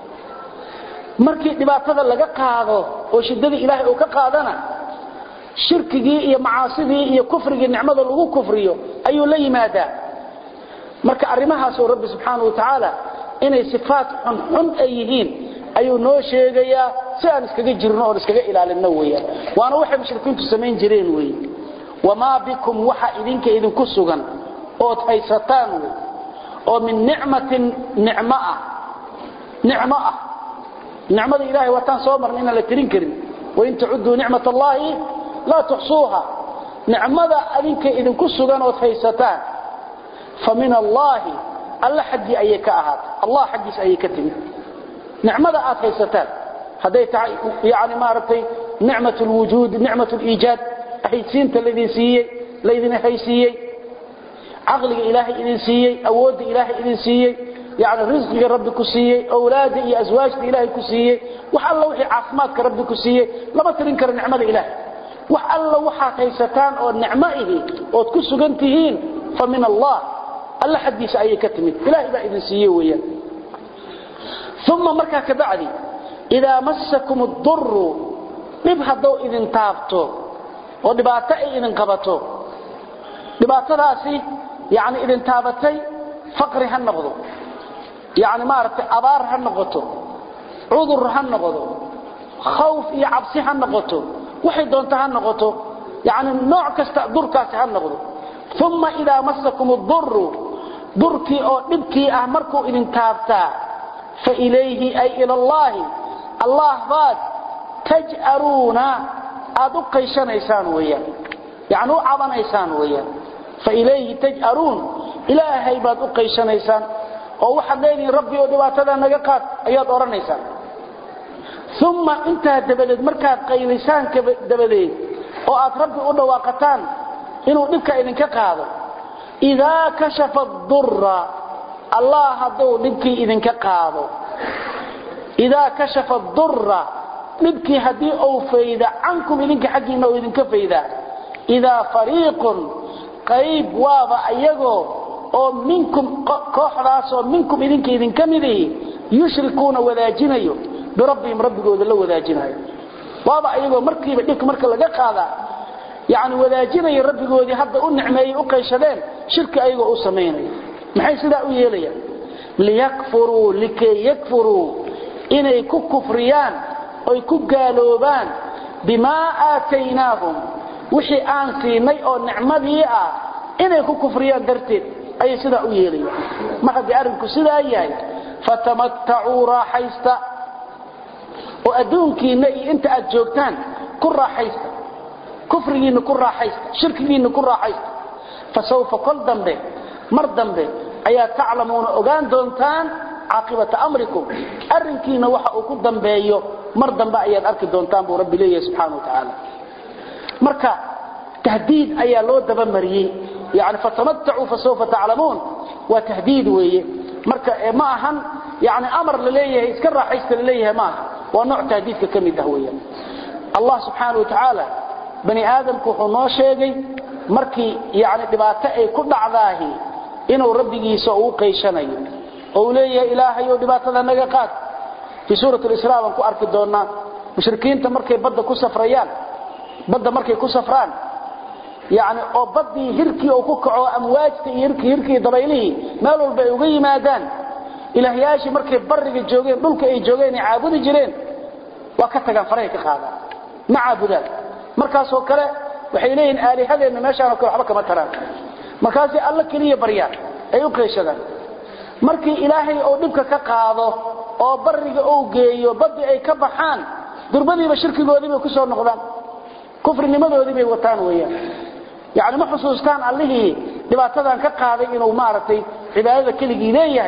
markii dhibaatada laga qaado oo shidada Ilaahay uu ka qaadana shirkigii iyo macaasidii iyo kufrigii nicmada lagu kufriyo ayuu la yimaadaa marka arimahaas oo Rabbi subhanahu wa ta'ala inay sifaat xun xun ay yihiin ayuu noo sheegayaa si aan iskaga jirno oo iskaga ilaalino weeyaan waana waxa mushrikiintu sameyn jireen weey wama bikum waxa idinka idinku sugan oo haysataan oo min ni'matin ni'maa ni'maa نعمة إلهي واتان صومر إننا لترين كريم وإن تعدوا نعمة الله لا تحصوها نعمة أذنك إذن كسوغان وتفيستان فمن الله الله حجي أيك أهات الله حجي أيك تمي نعمة أتفيستان هذا يعني ما ربطي نعمة الوجود نعمة الإيجاد أحيسينت الذي سيئي الذين حيسيئي عقل إلهي إذن سيئي أود إلهي إذن سيئي يعني رزق ربي كسيه اولادي يا ازواجي الهي كسيه وح الله وحي عافمادك ربي كسيه لما ترين نعمه الهي وح الله وحا قيستان او نعمته او كسغنتين فمن الله الله حديث اي كتمت الهي با اذن سيه ويا ثم مركا كبعدي اذا مسكم الضر نبهدوا اذن تابتو ودباته اذن قبتو دباتداسي يعني اذن تابتي فقري هنقضوا يعني ما رت أبار هنقطه عذر هنقطه خوف يعبسي هنقطه وحي دونت هنقطه يعني نوع كستأذر كاس هنقطه ثم إذا مسكم الضر ضركي أو نبكي أمركم إن تابتا فإليه أي إلى الله الله باد تجأرون أدق إيشان إيسان ويا يعني عبان إيسان ويا فإليه تجأرون إلهي باد أدق إيشان إيسان oo waxa leeyahay rabbi oo dhibaatada naga qaad ayaad oranaysaa thumma inta dabaded markaad qaylisaan ka dabadeed oo aad rabbi u dhawaaqataan inuu dhibka idin ka qaado ida kashafa ad-durra allah haduu dhibkii idin ka qaado ida kashafa ad-durra dhibkii hadii uu fayda ankum idinka xaqiina oo idinka fayda ida fariiqun qayb waaba ayagoo oo minkum kooxdaas oo minkum idinka idin kamidii yushrikuuna wadaajinayo birabbihim rabbigooda la wadaajinayo waaba ayagoo markiiba dhibka marka laga qaada yaani wadaajinayo rabbigoodii hadda u nicmeeyay u qayshadeen shirka ayagoo u sameeyay maxay sida u yeelayaan liyakfuru likay yakfuru inay ku kufriyaan oo ku gaaloobaan bima aataynaahum wixii aan siinay oo nicmadii ah inay ku kufriyaan darteed أي سيدا أيالي ما قد أرنكو سيدا أيهاي فتمتعوا راحيستا وأدونكي نأي انت أجوكتان كل راحيستا كفرين كل راحيستا شركين كل راحيستا فسوف قل دنبه مر دنبه أيا تعلمون أغان دونتان عاقبة أمركم أرنكينا وحا أكو دنبه مر دنبه أيا أركي دونتان بو ربي ليه سبحانه وتعالى مركا تهديد أيا لو دبا مريي يعني فتمتعوا فسوف تعلمون وتهديد ويه marka ma ahan yani amar leeyahay iska raaxaysta leeyahay ma waa nooc taadiidka kamid ah weeyaan Allah subhanahu wa ta'ala bani aadamku wuxuu noo sheegay markii yani dhibaato ay ku dhacdaahi inuu rabbigiisa uu qeeshanayo oo leeyahay ilaahay oo dhibaatada naga qaad fi suuratul israa ku arki doonaa mushrikiinta markay badda ku safrayaan badda markay ku safraan يعني oo badii hirkii oo ku kaco amwaajta hirkii hirkii dabaylihi meel walba ay uga yimaadaan ilaahiyaashi markay bariga joogeen dhulka ay joogeen ay caabudi jireen waa ka tagaan faray ka qaadaan ma caabudaan markaas oo kale waxay leeyihiin aalihadeena meeshaan oo kale waxba kama taraan markaas alla kaliya bariyaan ay u qeeshadaan markii ilaahay oo dhibka ka qaado oo bariga oo geeyo badii ay ka baxaan durbadiiba shirkigoodiiba ku soo noqdaan kufrinimadoodii bay wataan weeyaan يعني ما حسوستان الله دباتدان ka qaaday inuu maartay cibaadada kaligiileeyahay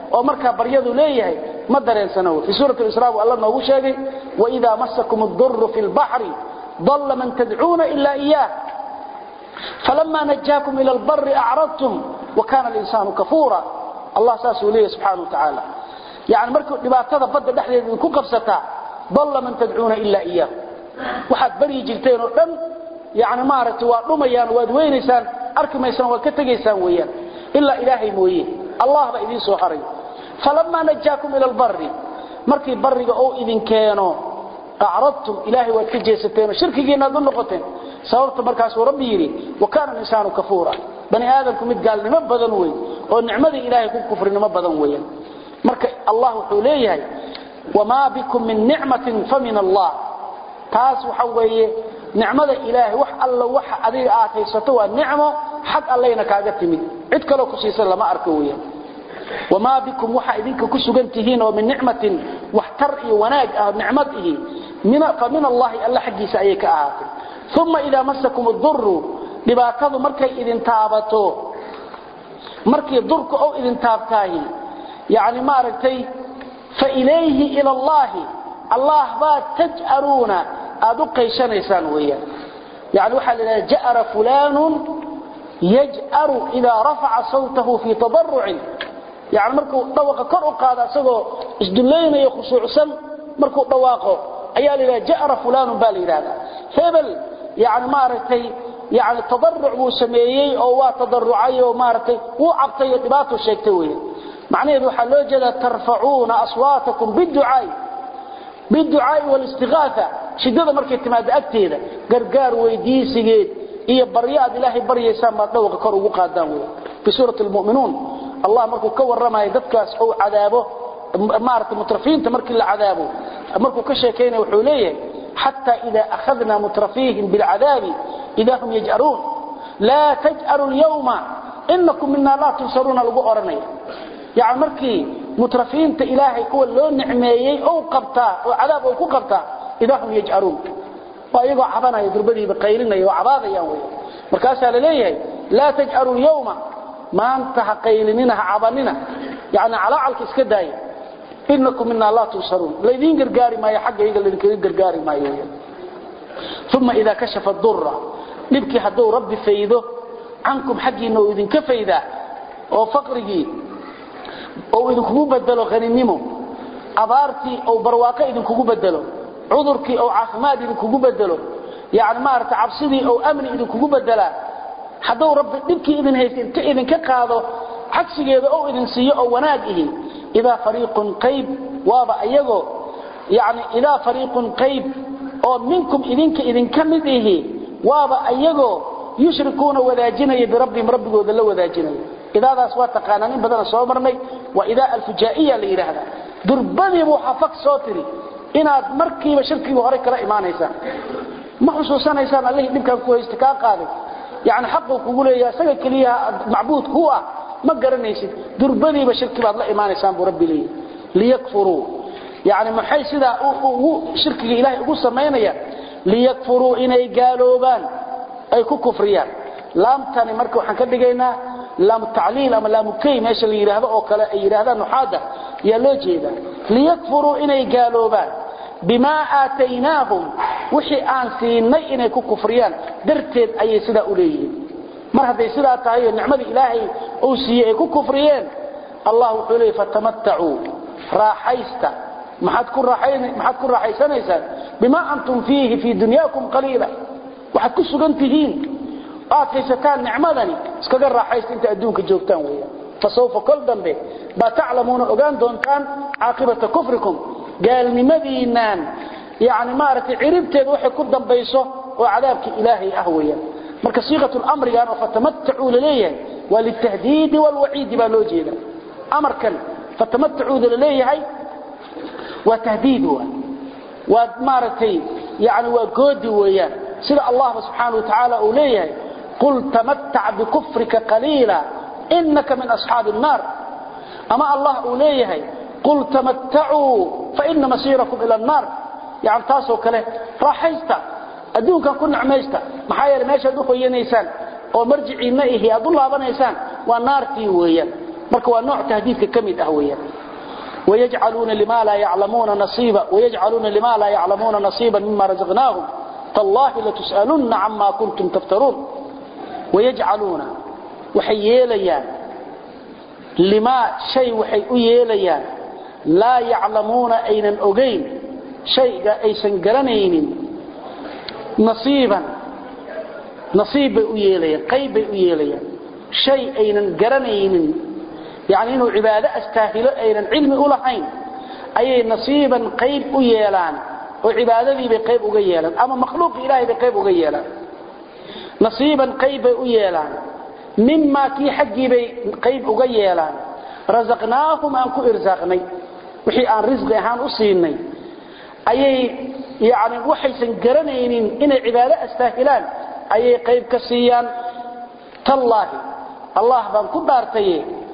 oo marka baryadu leeyahay ma dareensano fi suurati al-israa Allah noogu sheegay wa idha massakum ad-durru fil bahri dhalla man tad'una illa iyyah falamma najaakum ila al-barri a'radtum wa kana al-insanu kafura Allah saasuuliye subhanahu wa ta'ala يعني markuu dhibaatada badda dhaxdeeda ku qabsata dhalla man tad'una illa iyyah waxaad bari jirteen oo dhan يعني ما aragtay waa dhumayaan waad weynaysaan arkimaysan waa ka tageysaan weeyaan illa ilaahay mooyee Allah ba idin soo haray falamma najaakum ila al-barri markii bariga oo idin keeno a'radtum ilaahay waad ka jeesateen shirkigeena aad noqoteen sababta markaas uu rabbi yiri wa kana insaanu kafura bani aadamku mid gaalnimo badan weey oo nicmada ilaahay ku kufrinimo badan weeyaan marka Allah wuxuu leeyahay wama bikum min ni'matin famin Allah taas waxa weeye nicmada ilaahay wax alla wax adiga aad haysato waa nicmo xaq Allahna kaaga timid cid kale ku siisan lama arko weeyaan wama bikum waxa idinka ku sugantihiin oo min ni'matin wax tar iyo wanaag ah nicmadihi min famin Allah alla xaqiisa ay ka ahaatay thumma idha massakum ad-durru dhibaatadu markay idin taabato markii durku oo idin taabtay يعني ما رأيتي فإليه إلى الله الله با تجأرون أدقى شنيسان ويا يعني وحال جأر فلان يجأر إذا رفع صوته في تضرع يعني مركو طوق كرق هذا سقو اسدلين يخصوع سن مركو طواقه أيال إذا جأر فلان بالي هذا هبل يعني ما رأيتي يعني التضرع وسميي أو تضرعي وما رأيتي وعبطي دباته الشيكتوية معناه waxa loo jeeda tarfacuuna aswaatakum bidducaa bidducaa wal istighatha shidada markay timaado agteeda gargaar weydiisigeed iyo baryaad ilaahay baryaysan ma dhawqa kor ugu qaadaan way fi suurati al-mu'minuun Allah markuu ka warramay dadkaas oo cadaabo maarta mutrafiinta markii la cadaabo markuu ka sheekeynay wuxuu leeyahay hatta idha akhadna mutrafihim bil adabi idahum yaj'arun la taj'aru al-yawma innakum minna la tunsaruna lagu oranay يعني markii mutrafiinta ilaahay kuwa loo nicmeeyay oo qabta oo cadaab oo ku qabta idahum yaj'arun waayago cabanay durbadiiba qaylinay oo cabaadayaan way markaas la leeyahay la taj'aru al-yawma ma anta qaylinina cabanina yani calaalka iska daay innakum minna la tusarun leedin gargaari ma ya xaqayga leedin gargaari ma yahay thumma idha kashafa ad-durra libki hadu rabbi faydo ankum xaqina oo idin ka fayda oo faqrigi oo idinku bedelo qaniinimo abaarti oo barwaaqo idinku bedelo cudurki oo caafimaad idinku bedelo yaani ma arta cabsidii oo amni idinku bedela haduu rabbi dibki idin haysto inta idin ka qaado xaqsigeeda oo idin siiyo oo wanaag ihi ida fariiqun qayb waaba ayago yaani ida fariiqun qayb oo minkum idinka idin kamid ihi waaba ayago yushrikuuna wadaajinaya bi rabbihim rabbigooda la wadaajinaya إذا ذا سوات قانون بدنا صومرني وإذا الفجائية اللي يرهذا دربني وحفق صوتري إن مركي وشركي وغريك لا إيمان إنسان ما خصوصا إنسان الله يمكن كوه استكاق هذا يعني حقه يقول يا سجك لي معبود هو ما قرن يصير دربني وشركي بعض لا إيمان إنسان بربي لي ليكفروا يعني من حيث ذا شرك الإله يقول سمينا ليكفروا إن قالوا بان أي كفريان لام تاني مركو حنكدقينا لام التعليل أما لام كي ماشي اللي يرهده أو كلا يرهده نحاده يلو جيدا ليكفروا إني قالوا بان بما آتيناهم وحي آنسيني إني كفريان درتد أي سيدة أوليه مرهد أي سيدة أتعيه النعمة إلهي أوسيه كفريان الله حليه فتمتعوا راحيستا ما حد كن راحين ما حد كن راحيسان إيسان بما أنتم فيه في دنياكم قليلا وحد كسوا جنتهين آتيستان نعمدني اسكغر راحيست انت ادونك جوجتان ويا فسوف كل ذنب با تعلمون اوغان دونتان عاقبه كفركم قال نمدينان يعني ما رتي عربتيد وحي ku dambayso oo cadaabki ilaahay ah weeyaa marka siiqatu al-amr yaano fatamatta'u lilayhi walitahdid walwa'id ba loo jeeda amarkan fatamatta'u lilayhi wa tahdidu wa maartay yani waa goodi weeyaan sida Allah subhanahu wa ta'ala uu leeyahay قل تمتع بكفرك قليلا إنك من أصحاب النار أما الله أوليه قل تمتعوا فإن مسيركم إلى النار يعني تاسو كله راحيستا أدونك كن عميستا محايا لماشا دوكو ينيسان ومرجعي نئه أدو الله بنيسان ونار تيوهيا marka waa nooc tahdiidka kamid ah weeyaan ويجعلون لما لا يعلمون نصيبا ويجعلون لما لا يعلمون نصيبا مما رزقناهم تالله لتسألن عما كنتم تفترون ويجعلون وحييليان لما شيء وحييليان لا يعلمون أين أغين شيء أيسن قرنين نصيبا نصيب أيليان قيب أيليان شيء أين قرنين يعني إنه عبادة أستاهلوا أين العلم أولهين أي نصيبا قيب أيلان وعبادة ذي بقيب أيلان أما مخلوق إلهي بقيب أيلان نصيبا قيب أيلان مما كي حقي بقيب أيلان رزقناهم أنكو إرزاقني وحي أن رزق أهان أصيني أي يعني وحي سنقرنين إن عبادة أستاهلان أي قيب كسيان تالله الله بانكو دارتيه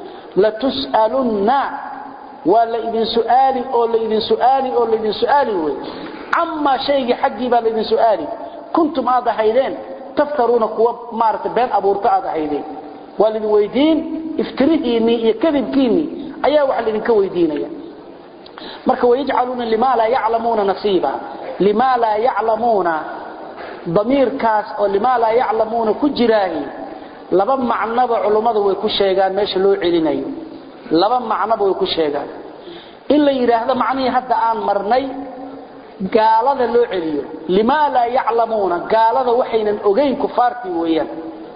لتسألن ولا إذن سؤالي أو لإذن سؤالي أو لإذن سؤالي وي عما شيء حقي بالإذن سؤالي كنتم هذا حيدين تفترون قوة مارت بين أبورت هذا حيدين والذين ويدين افتريني يكذبكيني أيها وحلين كويدين أيها مركا ويجعلون لما لا يعلمون نصيبا لما لا يعلمون ضمير كاس أو لما لا يعلمون كجراهي laba macnaba culimadu way ku sheegaan meesha loo celinayo laba macnaba way ku sheegaan in la yiraahdo macnii hadda aan marnay gaalada loo celiyo lima la ya'lamuna gaalada waxaynan ogeyn kufaartii weeyaan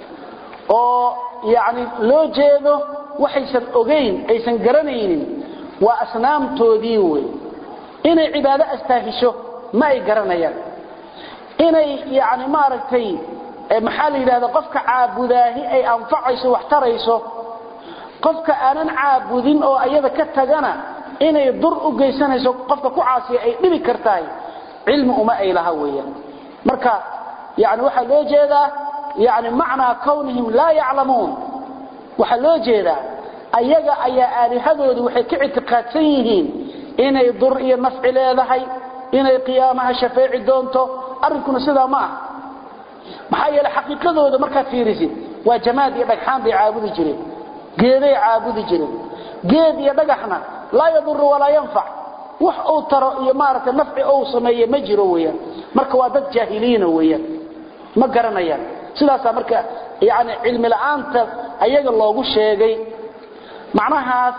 oo yaani loo jeedo waxaysan ogeyn aysan garanaynin waa asnaamtoodii way inay cibaado astaahisho ma ay garanayaan inay yaani maaragtay maxaa la yiraahdaa qofka caabudaahi ay anfacayso wax tarayso qofka aanan caabudin oo ayada ka tagana inay dur u geysanayso qofka ku caasiyo ay dhibi kartaay cilmi uma ay laha weeyaan marka yaani waxa loo jeedaa yaani macna kawnihim la ya'lamun waxa loo jeedaa ayaga ayaa aalihadoodu waxay ka ictiqaadsan yihiin inay dur iyo nafci leedahay inay qiyaamaha shafaaci doonto arrinkuna sida ma ah maxay yeelay xaqiiqadooda marka fiirisid waa jamaad iyo dhagxaan bay caabudi jireen geeday caabudi jireen geed iyo dhagaxna la yadur wala yanfa wax uu taro iyo maarka nafci uu sameeyay ma jiro weeyaan marka waa dad jaahiliina weeyaan ma garanayaan sidaas marka yaani cilmi la'aanta ayaga loogu sheegay macnahaas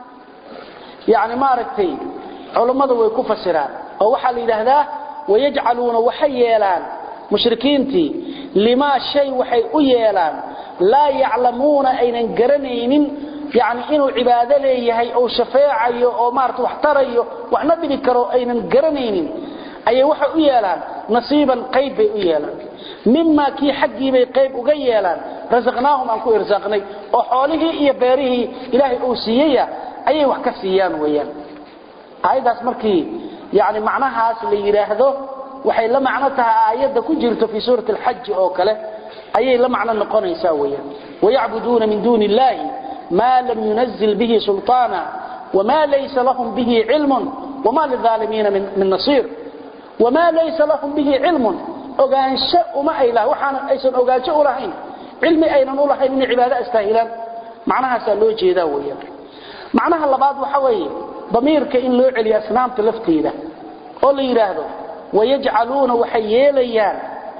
yaani maaragtay culimadu way ku fasiraan oo waxa la yiraahdaa wayajcaluuna waxyeelaan مشركينتي لما شيء وحي أيالان لا يعلمون أين قرنين يعني إنه عبادة ليهي أو شفاعي أو مارت واحتري وحندري كرو أين قرنين أي وحي أيالان نصيبا قيب أيالان مما كي حقي بي قيب أيالان رزقناهم أنكو إرزاقني وحوله إيباره إلهي أوسيية أي وحكسيان ويان هذا اسمركي يعني معناها اللي يراهدو waxay la macno tahay aayada ku jirto fi suurati al-hajj oo kale ayay la macno noqonaysaa weeyaan wayacbuduuna min duuni illaahi ma lam yunzil bihi sultaana wama laysa lahum bihi ilmun wama lidh-dhalimin min min nasir wama laysa lahum bihi ilmun ogaansho uma ayla waxaan aysan ogaansho u lahayn ilmi aynan u lahayn in cibaada astaahilan macnahaas loo jeedaa weeyaan macnaha labaad waxa weeye damiirka in loo celiyo asnaamta lafteeda oo la yiraahdo ويجعلون وحييليان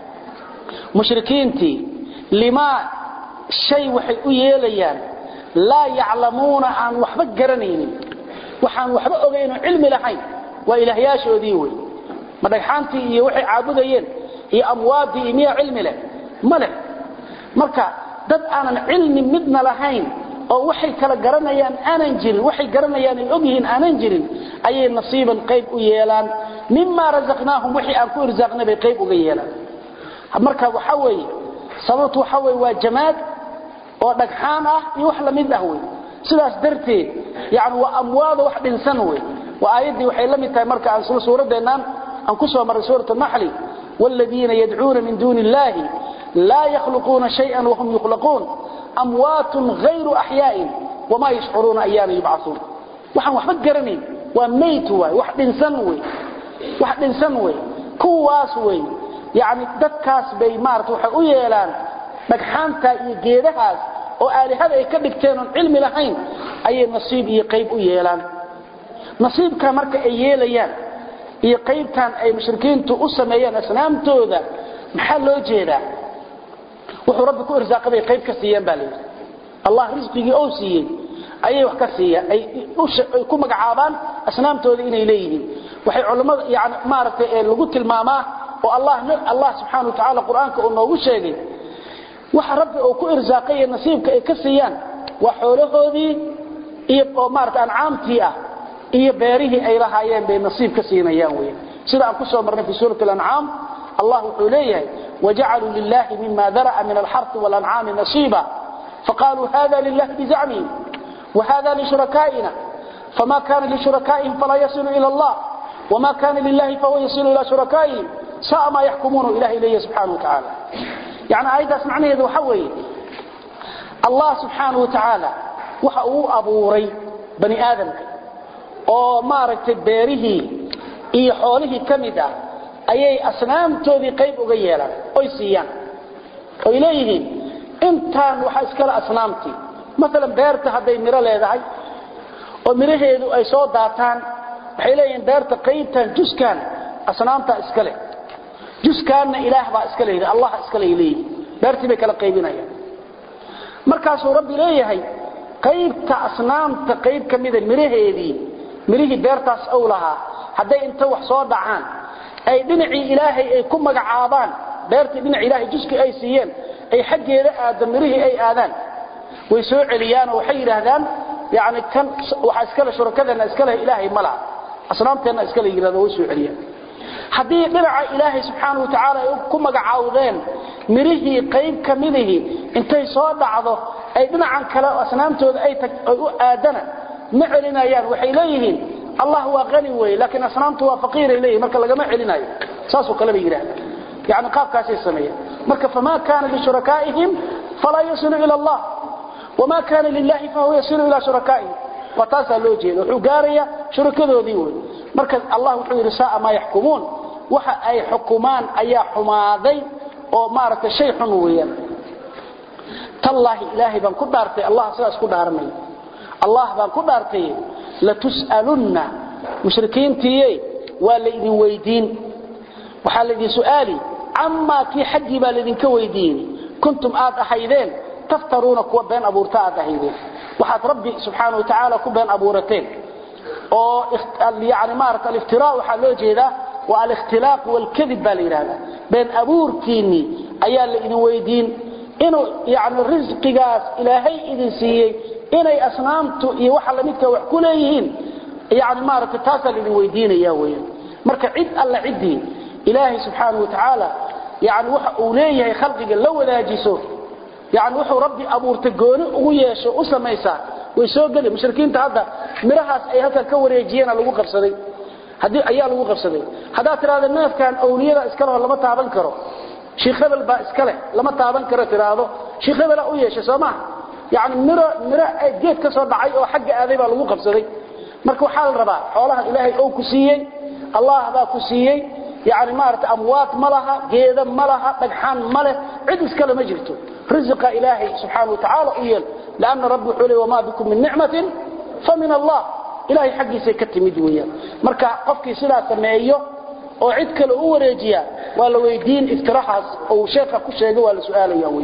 مشركينتي لما شيء وحييليان لا يعلمون عن وحبة قرنين وحان وحبة أغيين علم لحين وإلهياش أذيوي مدحانتي يوحي عابدين هي أمواد إمية علم له ملك مركا دد أنا علم مدن لحين أو وحي كلا قرنيان أننجل وحي قرنيان الأبهين أننجل أي نصيبا قيب أيالان مما رزقناهم وحي أنكو رزقنا بقيب أيالان مركا وحوي صوت وحوي وجماد ودقحانة يوحل من دهوي سلاس درتي يعني وأمواد واحد سنوي وآيدي وحي لمتها مركا عن سورة دينان أنكسوا مر سورة النحل والذين يدعون من دون الله لا يخلقون شيئا وهم يخلقون أموات غير أحياء وما يشعرون أيان يبعثون وحن وحبت قرنين وميت واحد سنوي واحد سنوي كواسوي يعني دكاس بي مارت وحي أيالان دكحانتا يجيدهاس oo aalihada ay ka dhigteen cilmi lahayn ayay nasiib iyo qayb u yeelaan nasiibka marka ay yeelayaan iyo qaybtan ay mushrikiintu u sameeyaan asnaamtooda maxaa loo jeedaa wuxuu rabbi ku irsaaqay qayb ka siiyeen baa leeyahay allah rizqiga oo siiyay ayay wax ka siiyaan ay ku magacaabaan asnaamtooda inay leeyihiin waxay culimada yaani maartay ee lagu tilmaamaa oo allah allah subhanahu wa ta'ala quraanka uu noogu sheegay waxa rabbi uu ku irsaaqay nasiibka ay ka siiyaan waa xoolahoodii iyo oo maartay ancaamtii ah iyo beerihii ay lahaayeen bay nasiib ka siinayaan weey sida aan ku soo marnay fi suurat al-an'am allah wuxuu leeyahay waja'alu lillahi mimma dara'a min al-harth wal-an'am nasiba faqalu hadha lillahi biz'amihim wa hadha li shurakaa'ina fama kana li shurakaa'ihim fala yasilu ila Allah wama kana lillahi fa huwa yasilu ila shurakaa'ihim sa'a ma yahkumuna ilahi ilayhi subhanahu wa ta'ala yani aydaas macnaheedu waxa weeye Allah subhanahu wa ta'ala waxa uu abuuray bani aadamka oo maaragtay beerihii iyo xoolihii kamida ayay asnaamtoodii qayb uga yeelaan oo siiyaan oo ilayhi intaan waxa iskala asnaamtii مثلا beerta haday miro leedahay oo miraheedu ay soo daataan waxay leeyeen beerta qaybtan juskan asnaamta iskale juskanna ilaah baa iskale allah iskale ilayhi beertii bay kala qaybinayaan markaas uu rabbi leeyahay qaybta asnaamta qayb kamida miraheedii mirihi beertaas oo lahaa haday inta wax soo dhacaan ay dhinacii ilaahay ay ku magacaabaan beertii dhinac ilaahay juski ay siiyeen ay xageeda aad mirihi ay aadaan way soo celiyaan oo waxay yiraahdaan yaani kan waxa iskala shurakadana iskala ilaahay mala asnaamteena iskala yiraahdo way soo celiyaan hadii dhinaca ilaahay subhanahu wa ta'ala ay ku magacaawdeen mirihi qayb kamidihi intay soo dhacdo ay dhinacan kale asnaamtooda ay u aadana ma celinayaan waxay leeyihiin Allah waa qani way laakiin asnaamtu waa faqiir ilayhi marka laga ma celinayo saasoo kale bay yiraahdaan yaani qaabkaas ay sameeyaan marka fama kana li shurakaa'ihim fala yasilu ila Allah وما كان لله فهو يصل إلى شركائه وتاسع لو جيده wuxuu gaaraya shirkadoodii way marka Allah wuxuu yiri saa ma yaxkumun waxa ay xukumaan ayaa xumaaday oo maarka shay xun weeyaan tallahi ilaahi baan ku dhaartay Allah sidaas ku dhaaranay Allah baan ku dhaartay la tusaluna mushrikiintii waa la idin weydiin waxa la idin su'aali amma ki xaqi baa la idin ka weydiin kuntum aad ahaydeen تفترون كوا بين أبورتا أدهيدين وحات ربي سبحانه وتعالى كوا بين أبورتين أو يعني مارة الافتراء وحالو جيدا والاختلاق والكذب بالإرادة بين أبور كيني أيال إذن ويدين إنه يعني الرزق قاس إلهي إذن سيئي إنه أصنامته يوحى لمدك وحكوليهين يعني مارة تاسل إذن ويدين إياوين مركا عد ألا عدين إلهي سبحانه وتعالى يعني وحى أوليه خلقك لو لا جيسوه يعني وحو ربي أبورت قوني وياشو وسميسا ويسوق لي مشركين تعدى مراهاس أي هكا كوريجينا لو قبصدي هذه أيها لو قبصدي هذا ترى هذا الناس كان أولياء إسكره لما تعبان كرو شيخ خبل با إسكله لما تعبان كرو ترى هذا شيخ خبل وياش سمع يعني مرا مرا جيت كسر دعي أو حق هذا لو قبصدي مركو حال ربا حولها الإلهي أو كسيي الله هذا كسيي يعني مارت أموات ملها جيدا ملها بجحان مله عد إسكله مجرته رزق إلهي سبحانه وتعالى إيل لأن رب حولي وما بكم من نعمة فمن الله إلهي حقي سيكت مدويا مركا قفكي سلا سمعيه وعدك الأوريجيا ولو يدين افتراحas أو شيخة كشيغة ولا سؤال يوي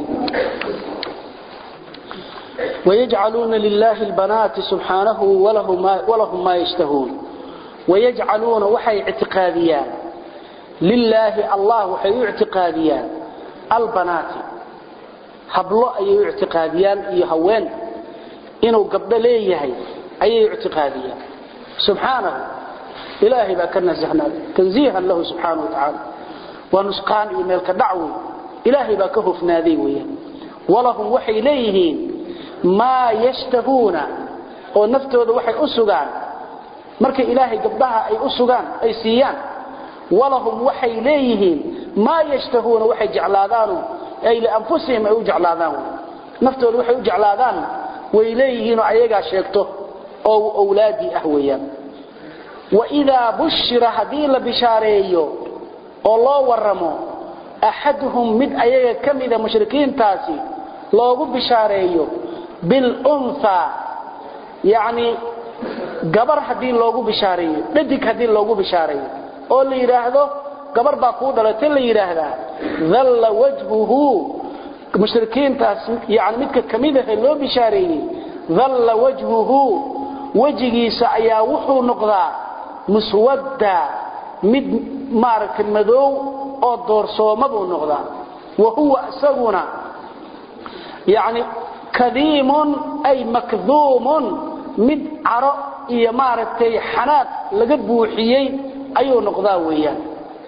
ويجعلون لله البنات سبحانه ولهم ما, ولهم ما يشتهون ويجعلون وحي اعتقاديان لله الله وحي اعتقاديان البنات hablo ayay i'tiqaadiyaan iyo haween inuu gabdho leeyahay ayay i'tiqaadiyaan subhanahu ilaahi ba kana zahna tanzihan lahu subhanahu wa ta'ala wa nusqan email ka dacwo ilaahi ba ka hufnaaday weeyaan walahum waxay leeyihiin ma yashtahuna oo naftooda waxay u sugaan marka ilaahi gabdhaha ay u sugaan ay siiyaan walahum waxay leeyihiin ma yashtahuna waxay jeclaadaan ay لأنفسهم ay u jeclaadaan naftooda waxay u jeclaadaan way leeyihiin ayaga sheegto oo awlaadi ah weeyaan wa ida bushira hadii la bishaareeyo oo loo waramo ahaduhum mid ayaga kamida mushrikiintaasi loogu bishaareeyo bil untha يعني gabar hadii loogu bishaareeyo dhadig hadii loogu bishaareeyo oo la yiraahdo gabar baa ku dhalatay la yiraahdaa dhalla wajhuhu mushrikiintaas yaani midka kamida ah loo bishaareeyay dhalla wajhuhu wajigiisa ayaa wuxuu noqdaa muswadda mid maarka madow oo doorsoomadu noqdaa wahuwa asaguna yaani kadiimun ay makdhuumun mid caro iyo maartay xanaaq laga buuxiyay ayuu noqdaa weeyaan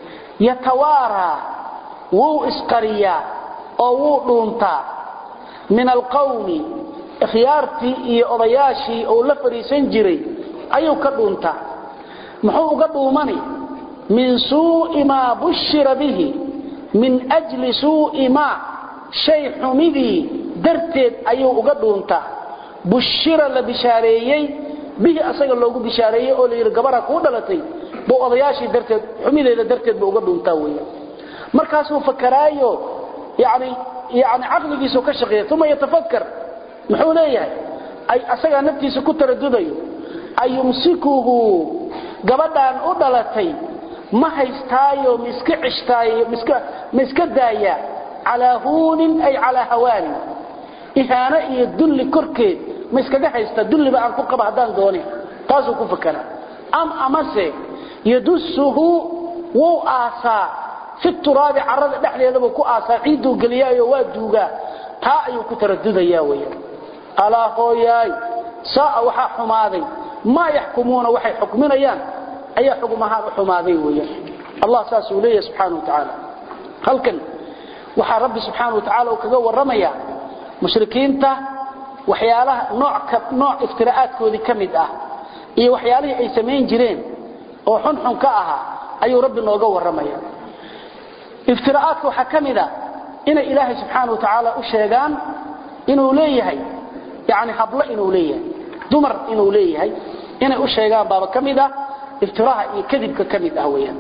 yatawaara wuu isqariya oo wuu dhuunta min alqawmi ikhyaarti iyo odayaashii oo la fariisan jiray ayuu ka dhuunta muxuu uga dhuumani min suu'i ma bushira bihi min ajli suu'i ma shay xumidi darteed ayuu uga dhuunta bushira la bishaareeyay bihi asaga loogu bishaareeyay oo la yiri gabara ku dhalatay buu odayaashii darteed xumideeda darteed buu uga dhuunta weeyaan markaas uu fakaraayo yaani yaani aqligiisu ka shaqeeyo tuma yatafakkar muxuu leeyahay ay asaga naftiisa ku taradudayo ay yumsikuhu gabadhan u dhalatay ma haystaayo miska cishtaay miska miska daaya ala huunin ay ala hawani ihana iyo dulli korkeed miska haysta dulli baan ku qaba hadaan doonay taasoo ku fakara am amase yadussuhu wa asa fi turaab arada dhaxdeeda ku asa ciidu galiyayo waa duuga taa ayuu ku taradudaya weeyaan ala hooyay saa waxa xumaaday ma yaxkumuuna waxay xukminayaan ayaa xukumaha xumaaday weeyaan Allah saasuu leeyahay subhanahu wa ta'ala halkan waxa rabbi subhanahu wa ta'ala kaga waramaya mushrikiinta waxyaalaha nooc nooc iftiraa'aadkoodii kamid ah iyo waxyaalaha ay sameeyeen jireen oo xun xun ka aha ayuu rabbi nooga waramaya iftiraa'aadku waxa kamida in ilaahay subhanahu wa ta'ala u sheegan inuu leeyahay yaani habla inuu leeyahay dumar inuu leeyahay inay u sheegan baaba kamida iftiraaha iyo kadibka kamid ah weeyaan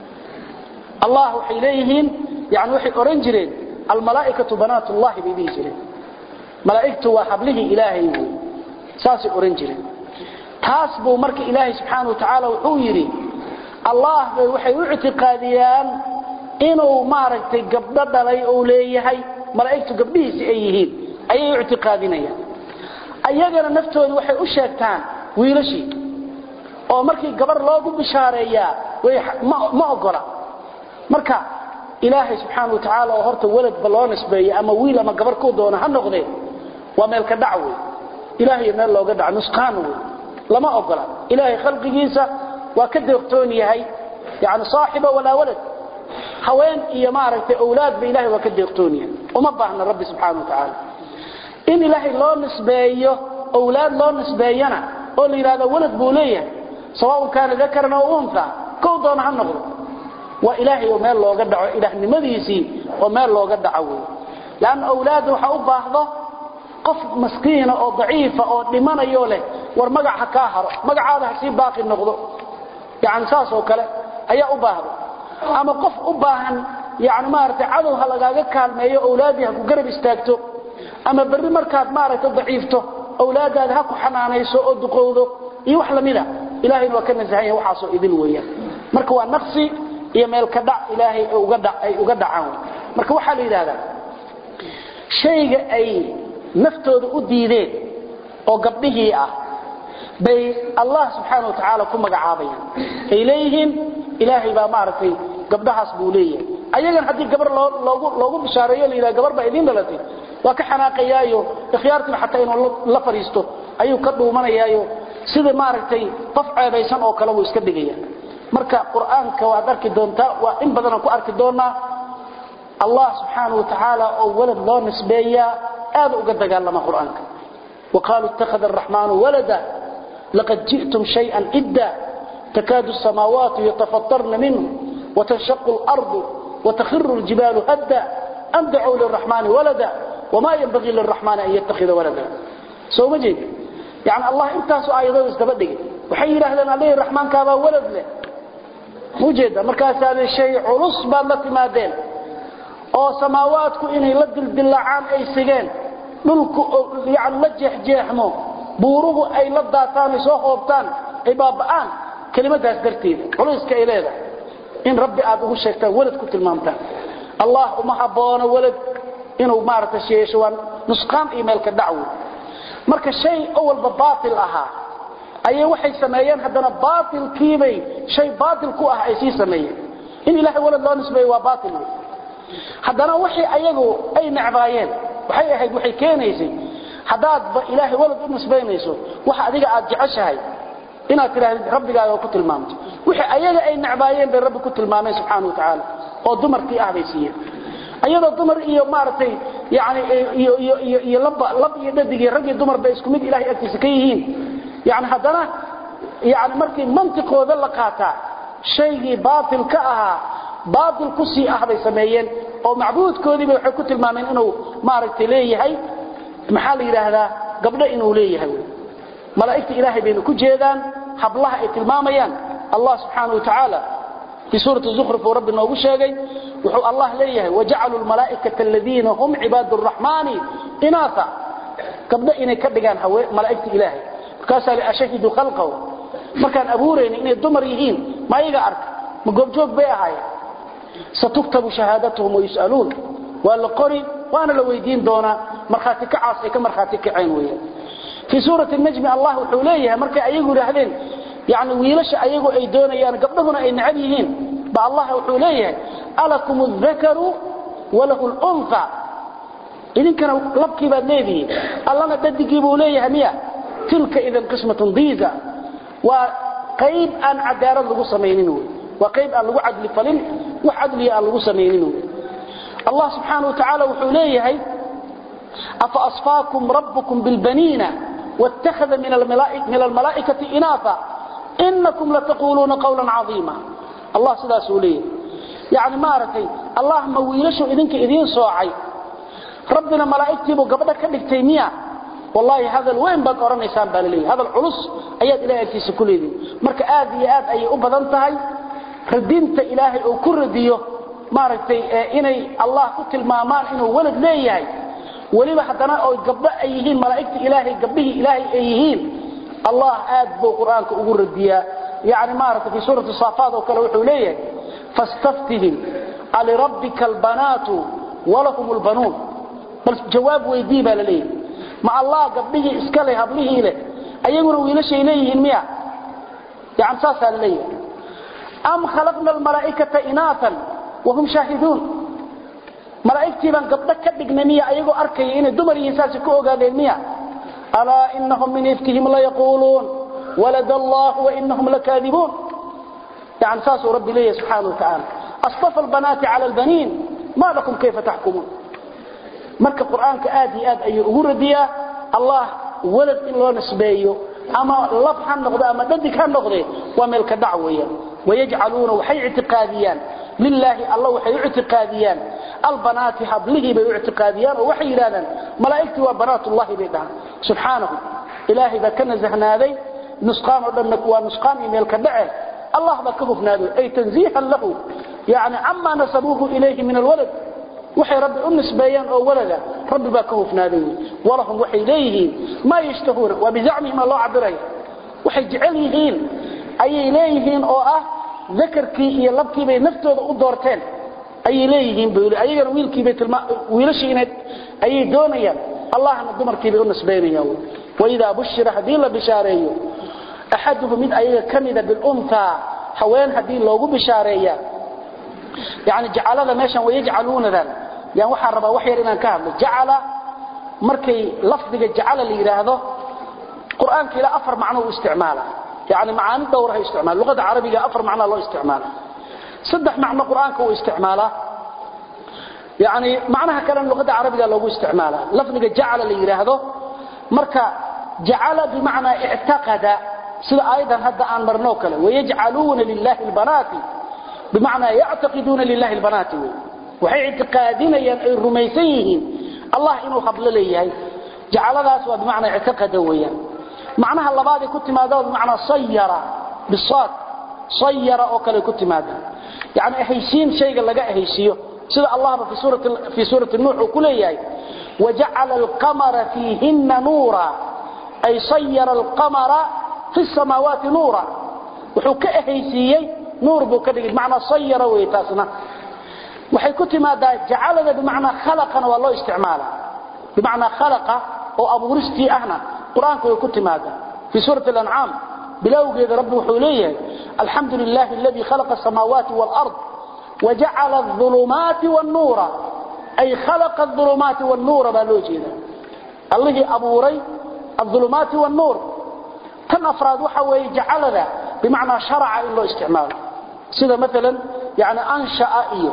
Allah waxay leeyihiin yaani waxay oran jireen al malaa'ikatu banatullah bi jireen malaa'iktu waa hablihi ilaahay saasi oran jireen taas buu marka ilaahay subhanahu wa ta'ala wuxuu yiri Allah waxay u ictiqaadiyaan inuu maaragtay gabdho dhalay oo leeyahay malaa'iktu gabdhihiisa ay yihiin ayay u ictiqaadinayaan ayagana naftooda waxay u sheegtaan wiilashii oo markii gabar loogu bishaareeyaa way ma ogola marka ilaahay subhanahu wa ta'ala oo horta walad baloo nisbeeyay ama wiil ama gabar ku doona ha noqdee waa meel ka dhacwo ilaahay meel looga dhac nusqaan lama ogola ilaahay khalqigiisa waa ka deeqtoon yahay yaani saaxiba wala walad haween iyo maaragtay awlaad ba ilaahay waa ka deeqtoon yahay uma baahna rabbi subhanahu wa ta'ala in ilaahay loo nisbeeyo awlaad loo nisbeeyana oo la yiraahdo walad buu leeyahay sawaa'un kaana dhakarna oo untha koo doona ha noqdo waa ilaahay oo meel looga dhaco ilaahnimadiisii oo meel looga dhaco laan awlaad waxa u baahdo qof maskiin oo daciif oo dhimanayo leh war magaca ka haro magacaada si baaqi noqdo yaani saas oo kale ayaa u baahdo ama qof u baahan yaani maartay cadow halagaaga kaalmeeyo awlaadiha ku garab istaagto ama bari markaad maartay daciifto awlaadaada ha ku xanaanayso oo duqowdo iyo wax lamida ilaahay waa ka nasahay waxa soo idin weeyaan marka waa naqsi iyo meel ka dhac ilaahay uga dhac ay uga dhacaan marka waxa la yiraahdaa shayga ay naftooda u diideen oo gabdhihii ah bay Allah subhanahu wa ta'ala ku magacaabayaan ay leeyihiin ilaahay baa maartay gabdhahaas buu leeyahay ayagan hadii gabar loogu loogu bishaareeyo la yiraahdo gabar baa idin dhalatay waa ka xanaaqayaayo ikhtiyaartii xataa inuu la fariisto ayuu ka dhuumanayaayo sida maartay qof ceebaysan oo kale uu iska dhigaya marka quraanka waa arki doonta waa in badan ku arki doona Allah subhanahu wa ta'ala oo walad loo nisbeeyaa aad uga dagaalama quraanka وقالوا اتخذ الرحمن ولدا لقد جئتم شيئا إدا تكاد السماوات يتفطرن منه وتنشق الأرض وتخر الجبال هدا أن دعوا للرحمن ولدا وما ينبغي للرحمن أن يتخذ ولدا سو مجيد يعني الله انتهى آيضا استبدق وحير أهلا عليه الرحمن كابا ولد له مجيد مركز هذا الشيء علص بالتي ما دين أو سماواتكو إنه لدل باللعان أي سجين dhulku yaani la jeexjeexmo buuruhu ay la daataan soo hoobtaan ay baabaan kelimadaas darteed culayska ay leedahay in rabbi aad ugu sheegtaan walad ku tilmaamtaan allah uma haboona walad inuu maarta sheesho waan nusqaan emailka dacwo marka shay awalba baatil aha ayay waxay sameeyeen hadana baatil kiibay shay baatil ku ah ay si sameeyeen in ilaahay walad loo nisbeeyo waa baatil hadana wixii ayagu ay nacbaayeen waxay ahayd waxay keenaysay hadaad ba ilaahay walad u nisbeynayso waxa adiga aad jeceshahay inaad tiraahdo rabbigaaga ku tilmaamto wixii ayaga ay nacbaayeen bay rabbi ku tilmaamay subhanahu wa ta'ala oo dumarkii ah bay siiyeen ayada dumar iyo maartay yaani iyo iyo iyo lab lab iyo dhadigii rag iyo dumar bay isku mid ilaahay agtiisa ka yihiin yaani hadana yaani markii mantiqooda la qaata shaygi baatil ka aha baatil ku sii ah bay sameeyeen oo macbuudkoodii bay waxay ku tilmaameen inuu maartay leeyahay maxaa la yiraahdaa gabdho inuu leeyahay malaa'ikta ilaahay bay ku jeedaan hablaha ay tilmaamayaan allah subhanahu wa ta'ala في سورة الزخرف وربنا وشاغي وحو الله ليه وجعلوا الملائكة الذين هم عباد الرحمن إناثا قبل إن كدغان هواء ملائكة إلهي كاسا لأشهدوا خلقه فكان أبورين إن الدمر يهين ما يقعرك مقوم جوك بيهاي ستكتب شهادتهم ويسألون والقري وأنا لو يدين دونا مرخاتك عاصي كمرخاتك عينوية في سورة النجم الله وحوليه مركا أيقوا لهذين يعني ويلش أيقوا أي دونيان قبلهنا أي نعبيهين با الله وحوليه ألكم الذكر وله الأنثى إذن كانوا لبكي بعد نبيه الله نددقي بوليه همية تلك إذن قسمة ضيزة وقيب أن عدار اللغو سمينينه وقيب أن لغو عدل فلن وعدل أن لغو سمينينه الله سبحانه وتعالى وحوليه أفأصفاكم ربكم بالبنين واتخذ من الملائكة, من الملائكة إناثا إنكم لتقولون قولا عظيما الله سدا سوليه يعني ما رتي الله مويلشو إذنك إذين صاعي ربنا ملائكتي بقبضك بالتيمية والله هذا الوين بقى قرن إنسان بالليل هذا العرس أياد إلهي في سكولي مرك آدي آد أي أبضنتهي ردينت إلهي أكر ديو ما رتي إني الله قتل مامان إنه ولد ليه ولما حدنا أو قبل أيهين ملائكة إلهي قبله إلهي أيهين الله آد بو قرآنك أقول رديا يعني مارت في سورة الصافات وكالوح إليه فاستفتهم على ربك البنات ولكم البنون بل جواب ويديب لليه مع الله قبله إسكاله هبله إليه أيقنا ويلش إليه المياه يعني ساسا لليه أم خلقنا الملائكة إناثا وهم شاهدون ملائكتي بان قبضك كدغنا ميا ايغو اركay in dumar yiisaasi ku ogaadeen miya ala innahum min ifkihim la yaqulun walad allah wa innahum lakadibun يعني ساس ربي ليه سبحانه وتعالى اصطفى البنات على البنين ما لكم كيف تحكمون marka quraanka aad iyo aad ay ugu radiya allah walad in loo nisbeeyo ama laf han noqdo ama dadig han noqdo waa meel ka dacwaya wayajcaluuna waxay i'tiqaadiyaan لله الله وحي اعتقاديان البنات حبله باعتقاديان وحي يرادان ملائكته وبنات الله بيدها سبحانه إلهي بكنا زهنادي نسقان ودنك ونسقان إميل كدعه الله بكفنادي أي تنزيها له يعني عما نسبوه إليه من الولد وحي ربي أنس بيان أو ولدا ربي بكفنادي ولهم وحي إليه ما يشتهون وبزعمهم الله عبرين وحي جعليهين أي إليهين أو أه ذكركي iyo labkii bay naftooda u doorteen ay leeyihiin buu ayaga wiilkii bay tilma wiilashiinad ay doonayaan allahna dumarkii bay u nisbeeyaan wayda bushira hadii la bishaareeyo ahaduhum mid ayaga kamida bil untha haween hadii loogu bishaareeyaa yaani jacalada meeshan way jacaloonadan yaan waxa raba wax yar inaan ka hadlo jacala markay lafdiga jacala la yiraahdo quraanka ila afar macno u isticmaala يعني معاني دورها استعمال اللغة العربية أفر معنى الله استعماله صدح معنى القرآن كو استعماله يعني معناها كلام اللغة العربية لو استعماله لفظ جعل اللي يراهده مركا جعل بمعنى اعتقد سيدا أيضا هذا عن برنوكله ويجعلون لله البنات بمعنى يعتقدون لله البنات وحي اعتقادين الرميسيين الله إنه قبل ليه جعل ذا سوى بمعنى اعتقد وياه معناها اللبادي كنت ماذا بمعنى صيرة بالصاد صيرة أو كلا كنت ماذا يعني أحيسين شيء لقى أحيسيه سيد الله في سورة في سورة النوح وكل ياي وجعل القمر فيهن نورا أي صير القمر في السماوات نورا وحكى أهيسيي نور بكذا بمعنى صير ويتاسنا وحيكت ماذا جعلنا بمعنى خلقنا والله استعماله بمعنى خلق أو أبو رستي أهنا قرآن كنت ماذا في سورة الأنعام بلوغ رب حوليه الحمد لله الذي خلق السماوات والأرض وجعل الظلمات والنور أي خلق الظلمات والنور بالوجهنا الله أبو ري الظلمات والنور كم أفراد وحوي جعل ذا بمعنى شرع إلا استعمال سيدا مثلا يعني أنشأ إيو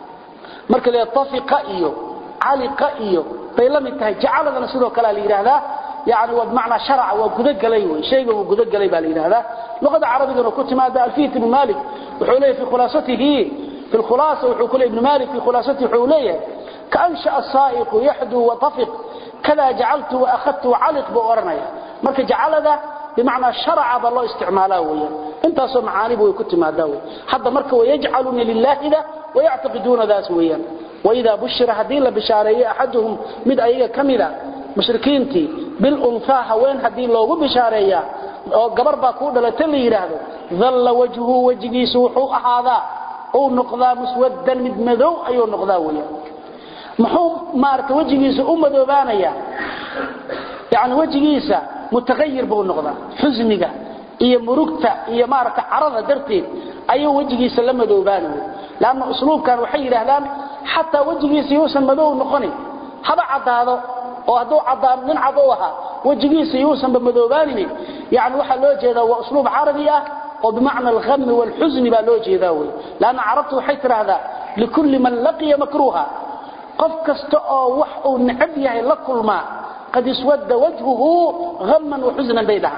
مركز يتفق إيو علق إيو بيلم انتهي جعل ذا نسيده كلا لإله يعني وبمعنى شرع وقدق ليه شيء وقدق ليه بالإله لغة عربية وكنت ماذا ألفية ابن مالك وحوليه في خلاصته في الخلاصة وحكول ابن مالك في خلاصته حوليه كأنشأ السائق يحدو وطفق كذا جعلت وأخذت وعلق بأورنيا مركز جعل ذا بمعنى شرع بالله استعماله ويا انت سمعاني بو كنت ما داوي حتى مركه ويجعلون لله ذا ويعتقدون ذا سويا واذا بشر هدين لبشاريه احدهم مد ايغا كميدا مشركينتي بالانثى هوين هدين لوغو بشاريا oo gabar ba ku dhalatay la yiraahdo dhalla wajhu wajgiisu wuxuu ahaada oo noqdaa muswaddan mid madow ayuu noqdaa weeyaa muxuu maarta wajgiisu u madoobaanaya يعني وجهيسا متغير بو نقدا حزنيغا iyo murugta iyo maarka carada darteed ayuu wajigiisa la madoobaanay laana usluubkan waxay yiraahdaan hatta wajigiisa yuusan madoow noqonin haba cadaado oo haduu cadaan nin cado aha wajigiisa yuusan madoobaanay yaani waxa loo jeedaa waa usluub carabi ah oo bimaana al-gham wal huzn ba loo jeedaa way laana carabtu waxay tiraahdaa likulli man laqiya makruha qof kasta oo wax uu nacab yahay la kulmaa قد يسود وجهه غما وحزنا بيدها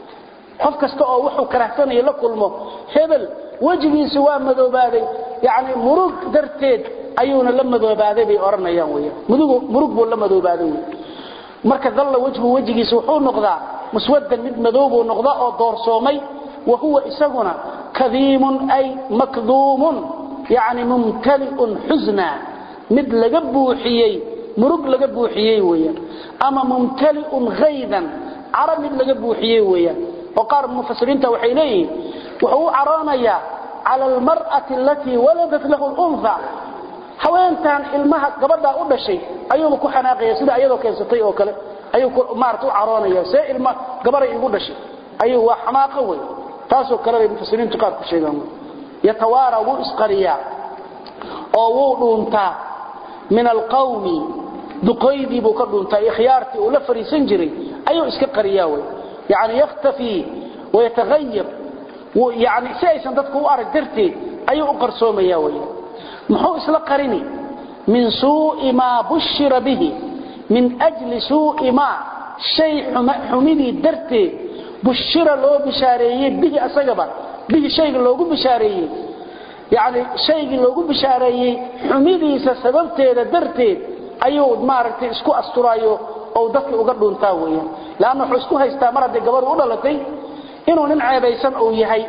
قف كسته او وحو كرهتني لا كلمه هبل وجهي سوا مدوبادي يعني مرق درتيد ايونا لما مدوبادي بي اورنيان ويا مدوب مرق بو لما مدوبادي marka dalla wajhu wajigiisa wuxuu noqdaa muswaddan mid madoob oo noqda oo doorsoomay wahuwa isaguna kadiimun ay makduumun yani mumtali'un huzna mid laga buuxiyay مرق laga buuxiyay weeyaa ama mumtali'un ghaydan arab mid laga buuxiyay weeyaa oo qaar mufassiriinta waxay leeyihiin wuxuu aroonaya ala almar'ati allati waladat lahu al-untha haweentan ilmaha gabadha u dhashay ayuu ku xanaaqay sida ayadoo keensatay oo kale ayuu ku maartu aroonaya see ilma gabaray igu dhashay ayuu waa xanaaqo way taasoo kale mufassiriintu qaar ku sheegaan yatawaara wa isqariya oo wuu dhuunta من القوم دقيدي بو كدونتا اخيارتي ولا فريسن جري ايو اسك قرياوي يعني يختفي ويتغير ويعني سيسن ددكو ارق درتي ايو قرسوميا وي محو اسلا قريني من سوء ما بشر به من اجل سوء ما شيء حميدي درتي بشر لو بشاريه به اسغبا به شيء لو بشاريه يعني شيء لوgu bishaareeyay xumidiisa sababteeda darteed ayuu maaragtay isku asturaayo oo dadka uga dhuntaa weeyaan laana wuxuu isku haystaa mar haday gabar u dhalatay inuu nin ceebaysan oo yahay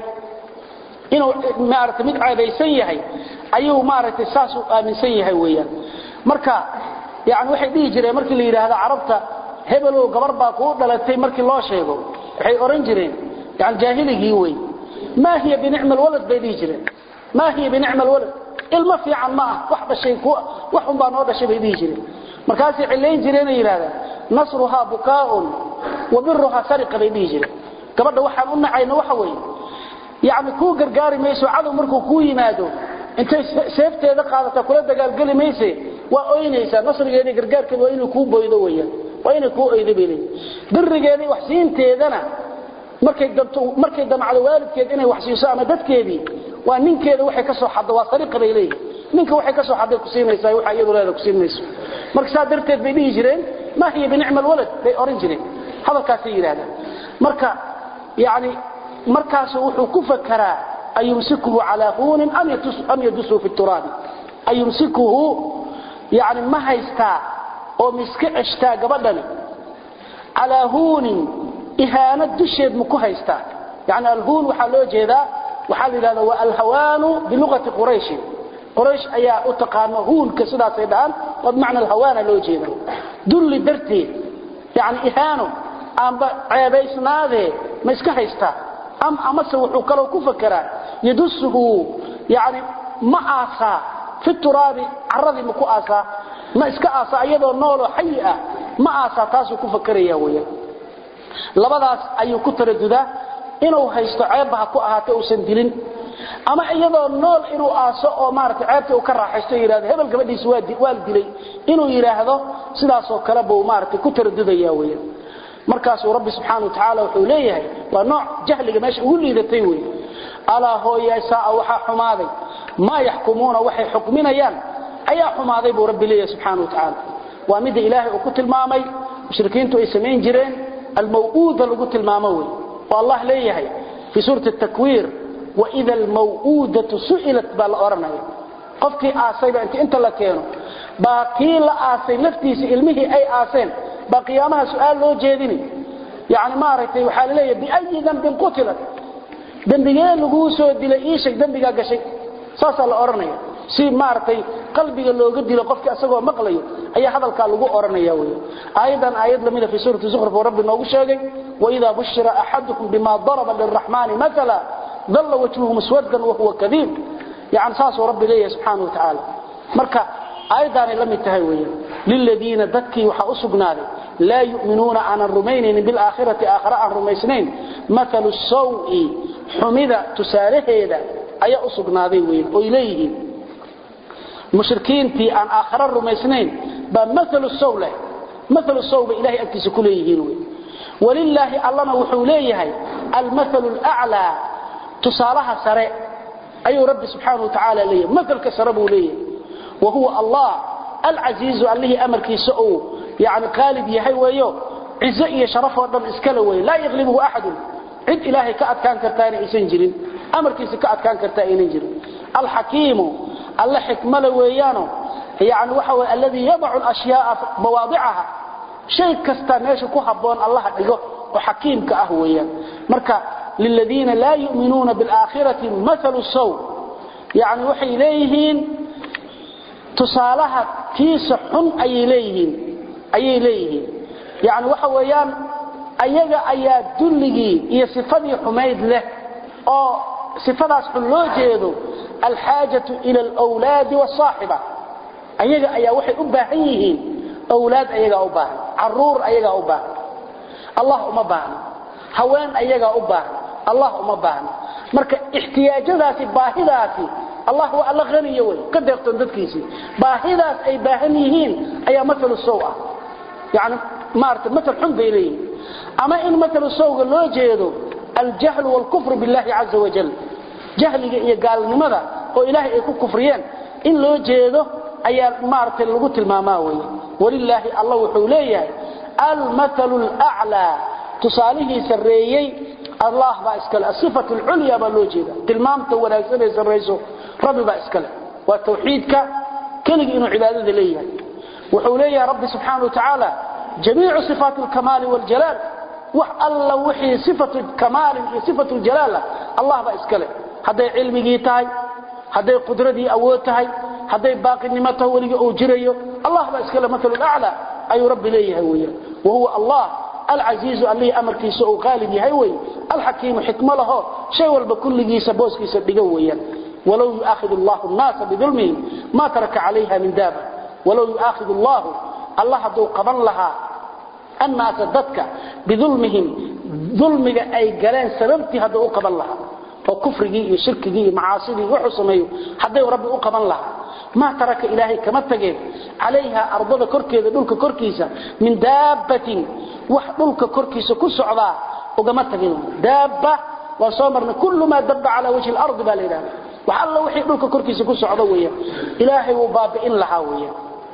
inuu maaragtay mid ceebaysan yahay ayuu maaragtay saas u aaminsan yahay weeyaan marka yaani waxay dhigi jireen markii la yiraahdo carabta hebel oo gabar baa ku dhalatay markii loo sheego waxay oran jireen yaani jaahiligi weey ma hiya binicmal walad bay dhigi jireen ما هي بنعم الولد ilma fiican ma ah wax bashay ku wax un baa noo dhashay bay dhigi markaas cileen jireen yiraahdaa nasruha bukaa'un wa birruha sariqa bay dhigi jireen gabadha waxaan u nacayna waxa weey yaani ku gargaari mayso cadu markuu ku yimaado intay seefteeda qaadata kula dagaal gali mayse waa ooynaysa nasrigeeda gargaarkeeda waa inuu ku booydo weeyaan waa inuu ku ooydo beelay birrigeeda wax siinteedana markay dabto markay damacdo waalidkeed inay wax siiso ama dadkeedii waa ninkeeda waxay ka soo xaddo waa sariiq bay leeyahay ninka waxay ka soo xaday ku siinaysaa waxa iyadu leedahay ku siinayso marka saa darteed bay dhigi jireen ma hiya binicmal walad bay oran jireen hadalkaas yiraahdo marka yaani markaas wuxuu ku fakaraa ayumsikuhu ala hun am yatus am yadusu fi turab ayumsikuhu yaani ma haysta oo miska ashtaa gabadhan ala hun ihaanad dusheed ma ku haysta yaani alhun waxa loo jeedaa waxa la yiraahdaa waa alhawanu bi lughati quraish quraish ayaa u taqaano huun ka sidaas ay dhaan oo macna alhawana loo jeedo dulli darti yaani ihaano amba ceebaysnaade ma iska haysta am ama se wuxuu kale ku fakeraa yadusuhu yaani ma aasa fi turabi aradi ma ku aasa ma iska aasa iyadoo nool oo xay ah ma aasa taas ku fakaraya weeyo labadaas ayuu ku taradudaa inuu haysto ceebaha ku ahaatay oo san dilin ama iyadoo nool inuu aaso oo maartay ceebta uu ka raaxaysto yiraahdo hebel gabadhiis waa waal dilay inuu yiraahdo sidaas oo kale buu maartay ku taradudaya weeyo markaas uu rabbi subhanahu wa ta'ala wuxuu leeyahay waa nooc jahliga meesha ugu liidatay weey ala hooyaysa waxa xumaaday ma yaxkumuuna waxay xukminayaan ayaa xumaaday buu rabbi leeyahay subhanahu wa ta'ala waa mid ilaahay uu ku tilmaamay mushrikiintu ay sameeyeen jireen al-maw'uud lagu tilmaamo weey والله leeyahay fi suurat at-takwir wa idha al-maw'udatu su'ilat bal ornay qofkii aasayba inta inta la keeno baaqi la aasay laftiisa ilmihi ay aaseen ba qiyaamaha su'aal loo jeedini yaani ma aragtay waxa la leeyahay bi ayyi dhanbin qutilat dhanbiga lagu soo dilay isha dhanbiga gashay saasa la oranaya si ma aragtay qalbiga looga dilo qofkii asagoo maqlayo ayaa hadalka lagu oranaya weey aayadan aayad lamida fi suurat az-zukhruf rabbi noogu sheegay wa idha bushira ahadukum bima daraba lir-rahmani mathala dhalla wajhuhu muswaddan wa huwa kadhib yaani saasu rabbi leeyahay subhanahu wa ta'ala marka aayadan lamid tahay weey lil ladina dadki waxa usugnaaday la yu'minuna ana rumaynin bil akhirati akhira an rumaysnayn mathalu sawi humida tusaalaheeda ayaa usugnaaday weey oo ilayhi mushrikiintii aan aakhira rumaysnayn ba mathalu sawla mathalu sawba ilaahi agtiisa ku leeyihiin weey walillahi allana wuxuu leeyahay al-mathalu al-a'la tusaalaha sare ayuu rabbi subhanahu wa ta'ala leeyahay mathalka sare buu leeyahay wa huwa allah al-aziz alladhi amarkiisa oo yaani qalib yahay weeyo izza iyo sharaf oo dhan iskala weey la yaghlibuhu ahad cid ilaahi ka adkaan kartaa inaysan jirin amarkiisa ka adkaan kartaa inay jirin al-hakim الله حكمه ويانو يعني وحو الذي يضع الاشياء مواضعها شيء كستا ماشي ku haboon Allah dhigo oo xakiimka ah weeyaan marka lilladina la yu'minuna bil aakhirati mathalu saw yani waxay leeyihiin tusaalaha tiisa xun ay leeyihiin ay leeyihiin yani waxa weeyaan ayaga ayaa dulligi iyo sifadii xumayd leh oo sifadaas loo jeedo الحاجة إلى الأولاد والصاحبة أيها أيها وحي أباهيهين أولاد أيها أباه عرور أيها أباه الله أمباه هوان أيها أباه الله أمباه مركا احتياجات باهدات الله هو الله غني يوي قد يقتن ذاتكيسي باهدات أي باهنيهين أي مثل السوء يعني مارت مثل حمد إليه أما إن مثل السوء اللي يجيده الجهل والكفر بالله عز وجل jahliga iyo gaalnimada oo ilaahay ay ku kufriyeen in loo jeedo ayaa maartay lagu tilmaamaa weey walillahi allah wuxuu leeyahay al-mathalul a'la tusalihi sareeyay allah ba iskala sifatul ulya ba loo jeeda tilmaamta wanaagsan ee sareyso rabbi ba iskala wa tawxiidka kaliya inuu cibaadada leeyahay wuxuu leeyahay rabbi subhanahu wa ta'ala jamii'u sifatul kamal wal jalal wa alla wixii sifatul kamal iyo sifatul jalal allah ba iskala haday cilmigi tahay haday qudradii awood tahay haday baaqinimada waliga oo jirayo allah ba iskala mathalul a'la ay rabbi leeyahay weeyo wa huwa allah al-aziz alli amarkiisa oo qalib yahay weey al-hakim hikmalahu shay walba kulligiisa booskiisa dhiga weeyaan walaw yu'akhidu allah an-nas bidulmihim ma taraka 'alayha min daba walaw yu'akhidu allah allah hadu qaban laha an-nas dadka bidulmihim dulmiga ay galeen sababtii hadu qaban laha oo kufrigi iyo shirkigi iyo macaasidi wuxuu sameeyo haday rabbi u qaban laha ma taraka ilaahi kama tageen عليها ardada korkeeda dhulka korkiisa min daabatin wax dhulka korkiisa ku socda ugama tageen daaba wa soomarna kullu ma dabba ala wajhi al-ard balina wa alla wixii dhulka korkiisa ku socda weeyo ilaahi uu baabi'in laha weeyo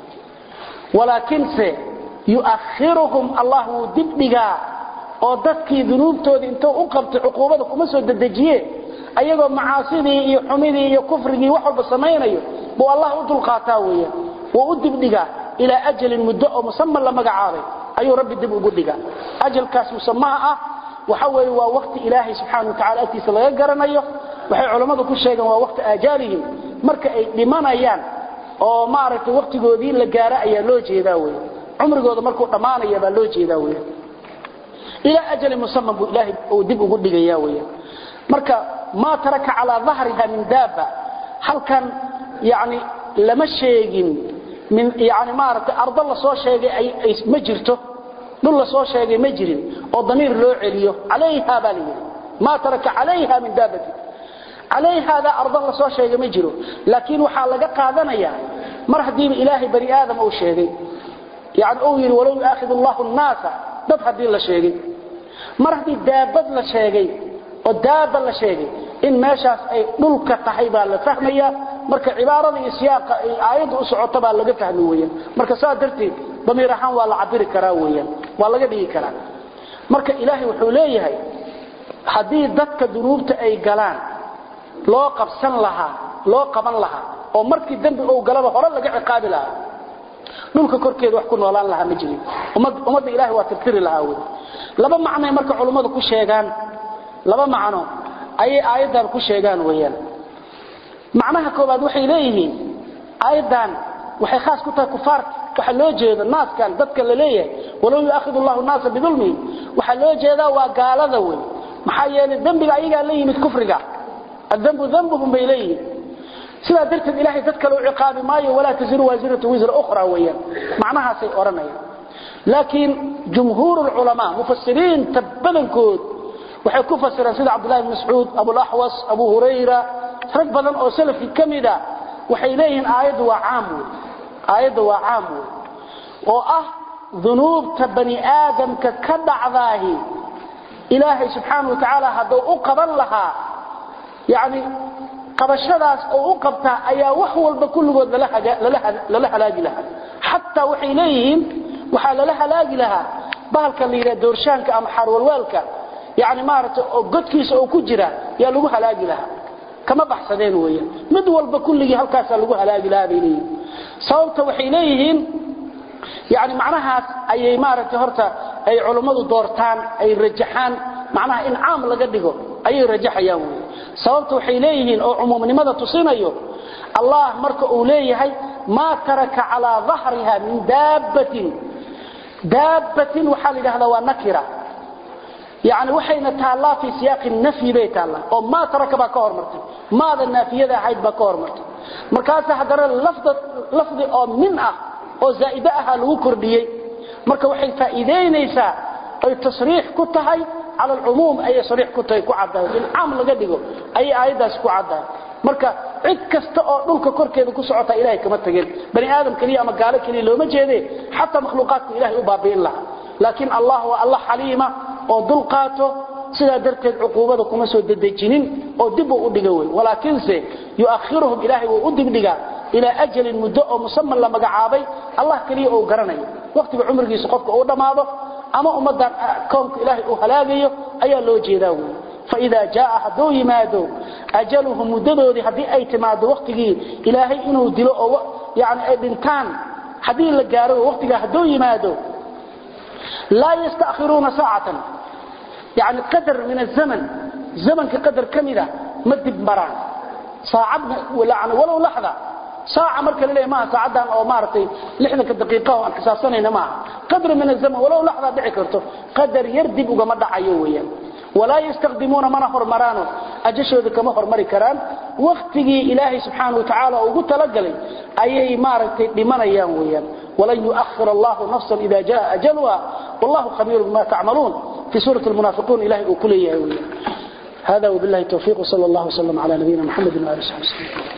walakin se yu'akhiruhum allah dibdiga oo dadkii dunuubtooda inta u qabtay xuquuqada kuma soo dadajiyay ayagoo macaasidii iyo xumidii iyo kufrigii wax walba sameeynayo buu allah u dulqaataa weeyo oo u dibdhiga ila ajalin muddo oo musamman la magacaabay ayuu rabbi dib ugu dhiga ajalkaas musammaa ah waxa weeye waa waqti ilaahay subhanahu wa ta'ala agtiisa laga garanayo waxay culimadu ku sheegan waa waqti ajalihim marka ay dhimanayaan oo maaragtay waqtigoodii la gaaro ayaa loo jeedaa weeyo umrigooda markuu dhamaanayo baa loo jeedaa weeyo ila ajal musamma bu ilaahi oo dib ugu dhigaya weeyaan marka ma taraka ala dhahriha min daaba halkan yaani lama sheegin min yaani maarta arda la soo sheegay ay ma jirto dhul la soo sheegay ma jirin oo damiir loo celiyo alayha baliya ma taraka alayha min daabati alayha hada arda la soo sheegay ma jiro laakiin waxa laga qaadanaya mar hadii ilaahi bari aadam oo sheegay yaani oo yiri walaw yaakhidhu Allahu an-naasa dad hadii la sheegay mar hadii daabad la sheegay oo daaba la sheegay in meeshaas ay dhulka tahay baa la fahmaya marka cibaarada iyo siyaaqa ay aayadu u socoto baa laga fahmi weeyaan marka saa darteed damiir ahaan waa la cabiri karaa weeyaan waa laga dhigi karaa marka ilaahi wuxuu leeyahay hadii dadka dunuubta ay galaan loo qabsan lahaa loo qaban lahaa oo markii dambi uu galaba hore laga ciqaabi lahaa dhulka korkeeda wax ku noolaan lahaa ma jirin ummad ummada ilaahi waa tirtiri lahaa weey laba macno marka culimadu ku sheegaan laba macno ay aayadan ku sheegaan weeyaan macnaha koobaad waxay leeyihiin aayadan waxay khaas ku tahay kufaarta waxa loo jeedo naaskan dadka la leeyahay walaw yaakhidhu Allahu an-naasa bidulmi waxa loo jeedaa waa gaalada weey maxaa yeelay dambiga ayaga la yimid kufriga adambu dhanbuhum baylayhi sida darteed ilaahay dadka loo ciqaabi maayo wala taziru waziratu wizra ukhra weeyaan macnaha say oranayaan laakiin jumhuur ulama mufassirin tabbalankood waxay ku fasiraan sida Abdullah ibn Mas'ud Abu al-Ahwas Abu Hurayra rag badan oo salafi kamida waxay leeyihiin aayadu waa caam aayadu waa caam oo ah dhunuubta bani aadamka ka dhacdaahi ilaahay subhanahu wa ta'ala haduu u qaban lahaa yaani qabashadaas oo u qabta ayaa wax walba kulligood la la halaagi lahaa hatta waxay leeyihiin waxa la halaagi lahaa bahalka liira doorshaanka ama xarwalwalka yaani maarta oo godkiisa oo ku jira yaa lagu halaagi lahaa kama baxsadeen weeyaan mid walba kulligi halkaas lagu halaagi lahaa bayleeyeen sababta waxay leeyihiin yaani macnahaas ayay maarta horta ay culimadu doortaan ay rajaxaan macnaha in caam laga dhigo ayay rajaxayaan sababta waxay leeyihiin oo umumnimada tusinayo Allah marka uu leeyahay ma taraka ala dhahriha min dabbatin dabbatin waxa la yiraahdaa waa nakira يعني وحين تعالى في سياق النفي بيت الله او ما ترك با كهرمرتي ماذا النافيه حيد با كهرمرتي markaas hadara lafd lafd oo min ah oo zaa'ida ah lagu kordhiyay marka waxay faa'iideynaysaa ay tasriix ku tahay على العموم ay sariix ku tahay ku caday in aam laga dhigo ay aayadaas ku caday marka cid kasta oo dhulka korkeeda ku socota ilaahay kama tagin bani aadam kaliya ama gaalo kaliya looma jeeday hatta makhluuqaadka ilaahay u baabiin laha laakiin allah wa allah xaliima oo dul qaato sida darteed uquubada kuma soo dadajinin oo dib u dhigay walaakiin se yuakhiruhum ilaahi oo dib dhiga ila ajal muddo oo musamman la magacaabay allah kaliya oo garanayo waqtiga umrigiisa qofka uu dhamaado ama ummadan koonka ilaahi uu halaagayo ayaa loo jeedaa fa ida jaa hadu yimaado ajaluhum muddoodi hadii ay timaado waqtigii ilaahi inuu dilo oo yaani ay dhintaan hadii la gaaro waqtiga haduu yimaado لا يستأخرون ساعة يعني قدر من الزمن زمن كقدر كميدة مدب مران ساعة ولا ولو لحظة ساعة مركة لليه ما ساعدها أو مارتي لحظة الدقيقة وانكساسنا ما قدر من الزمن ولو لحظة دعكرته قدر يردب وقمد عيويا ولا يستخدمون منهر مرانه أجشوا ذلك مهر مريكران وقته إلهي سبحانه وتعالى وقلت لقلي أي مارتي لمن ينويا ولن يؤخر الله نفسا إذا جاء أجلها والله خبير بما تعملون في سورة المنافقون إلهي أكلي هذا وبالله التوفيق صلى الله وسلم على نبينا محمد وآله وصحبه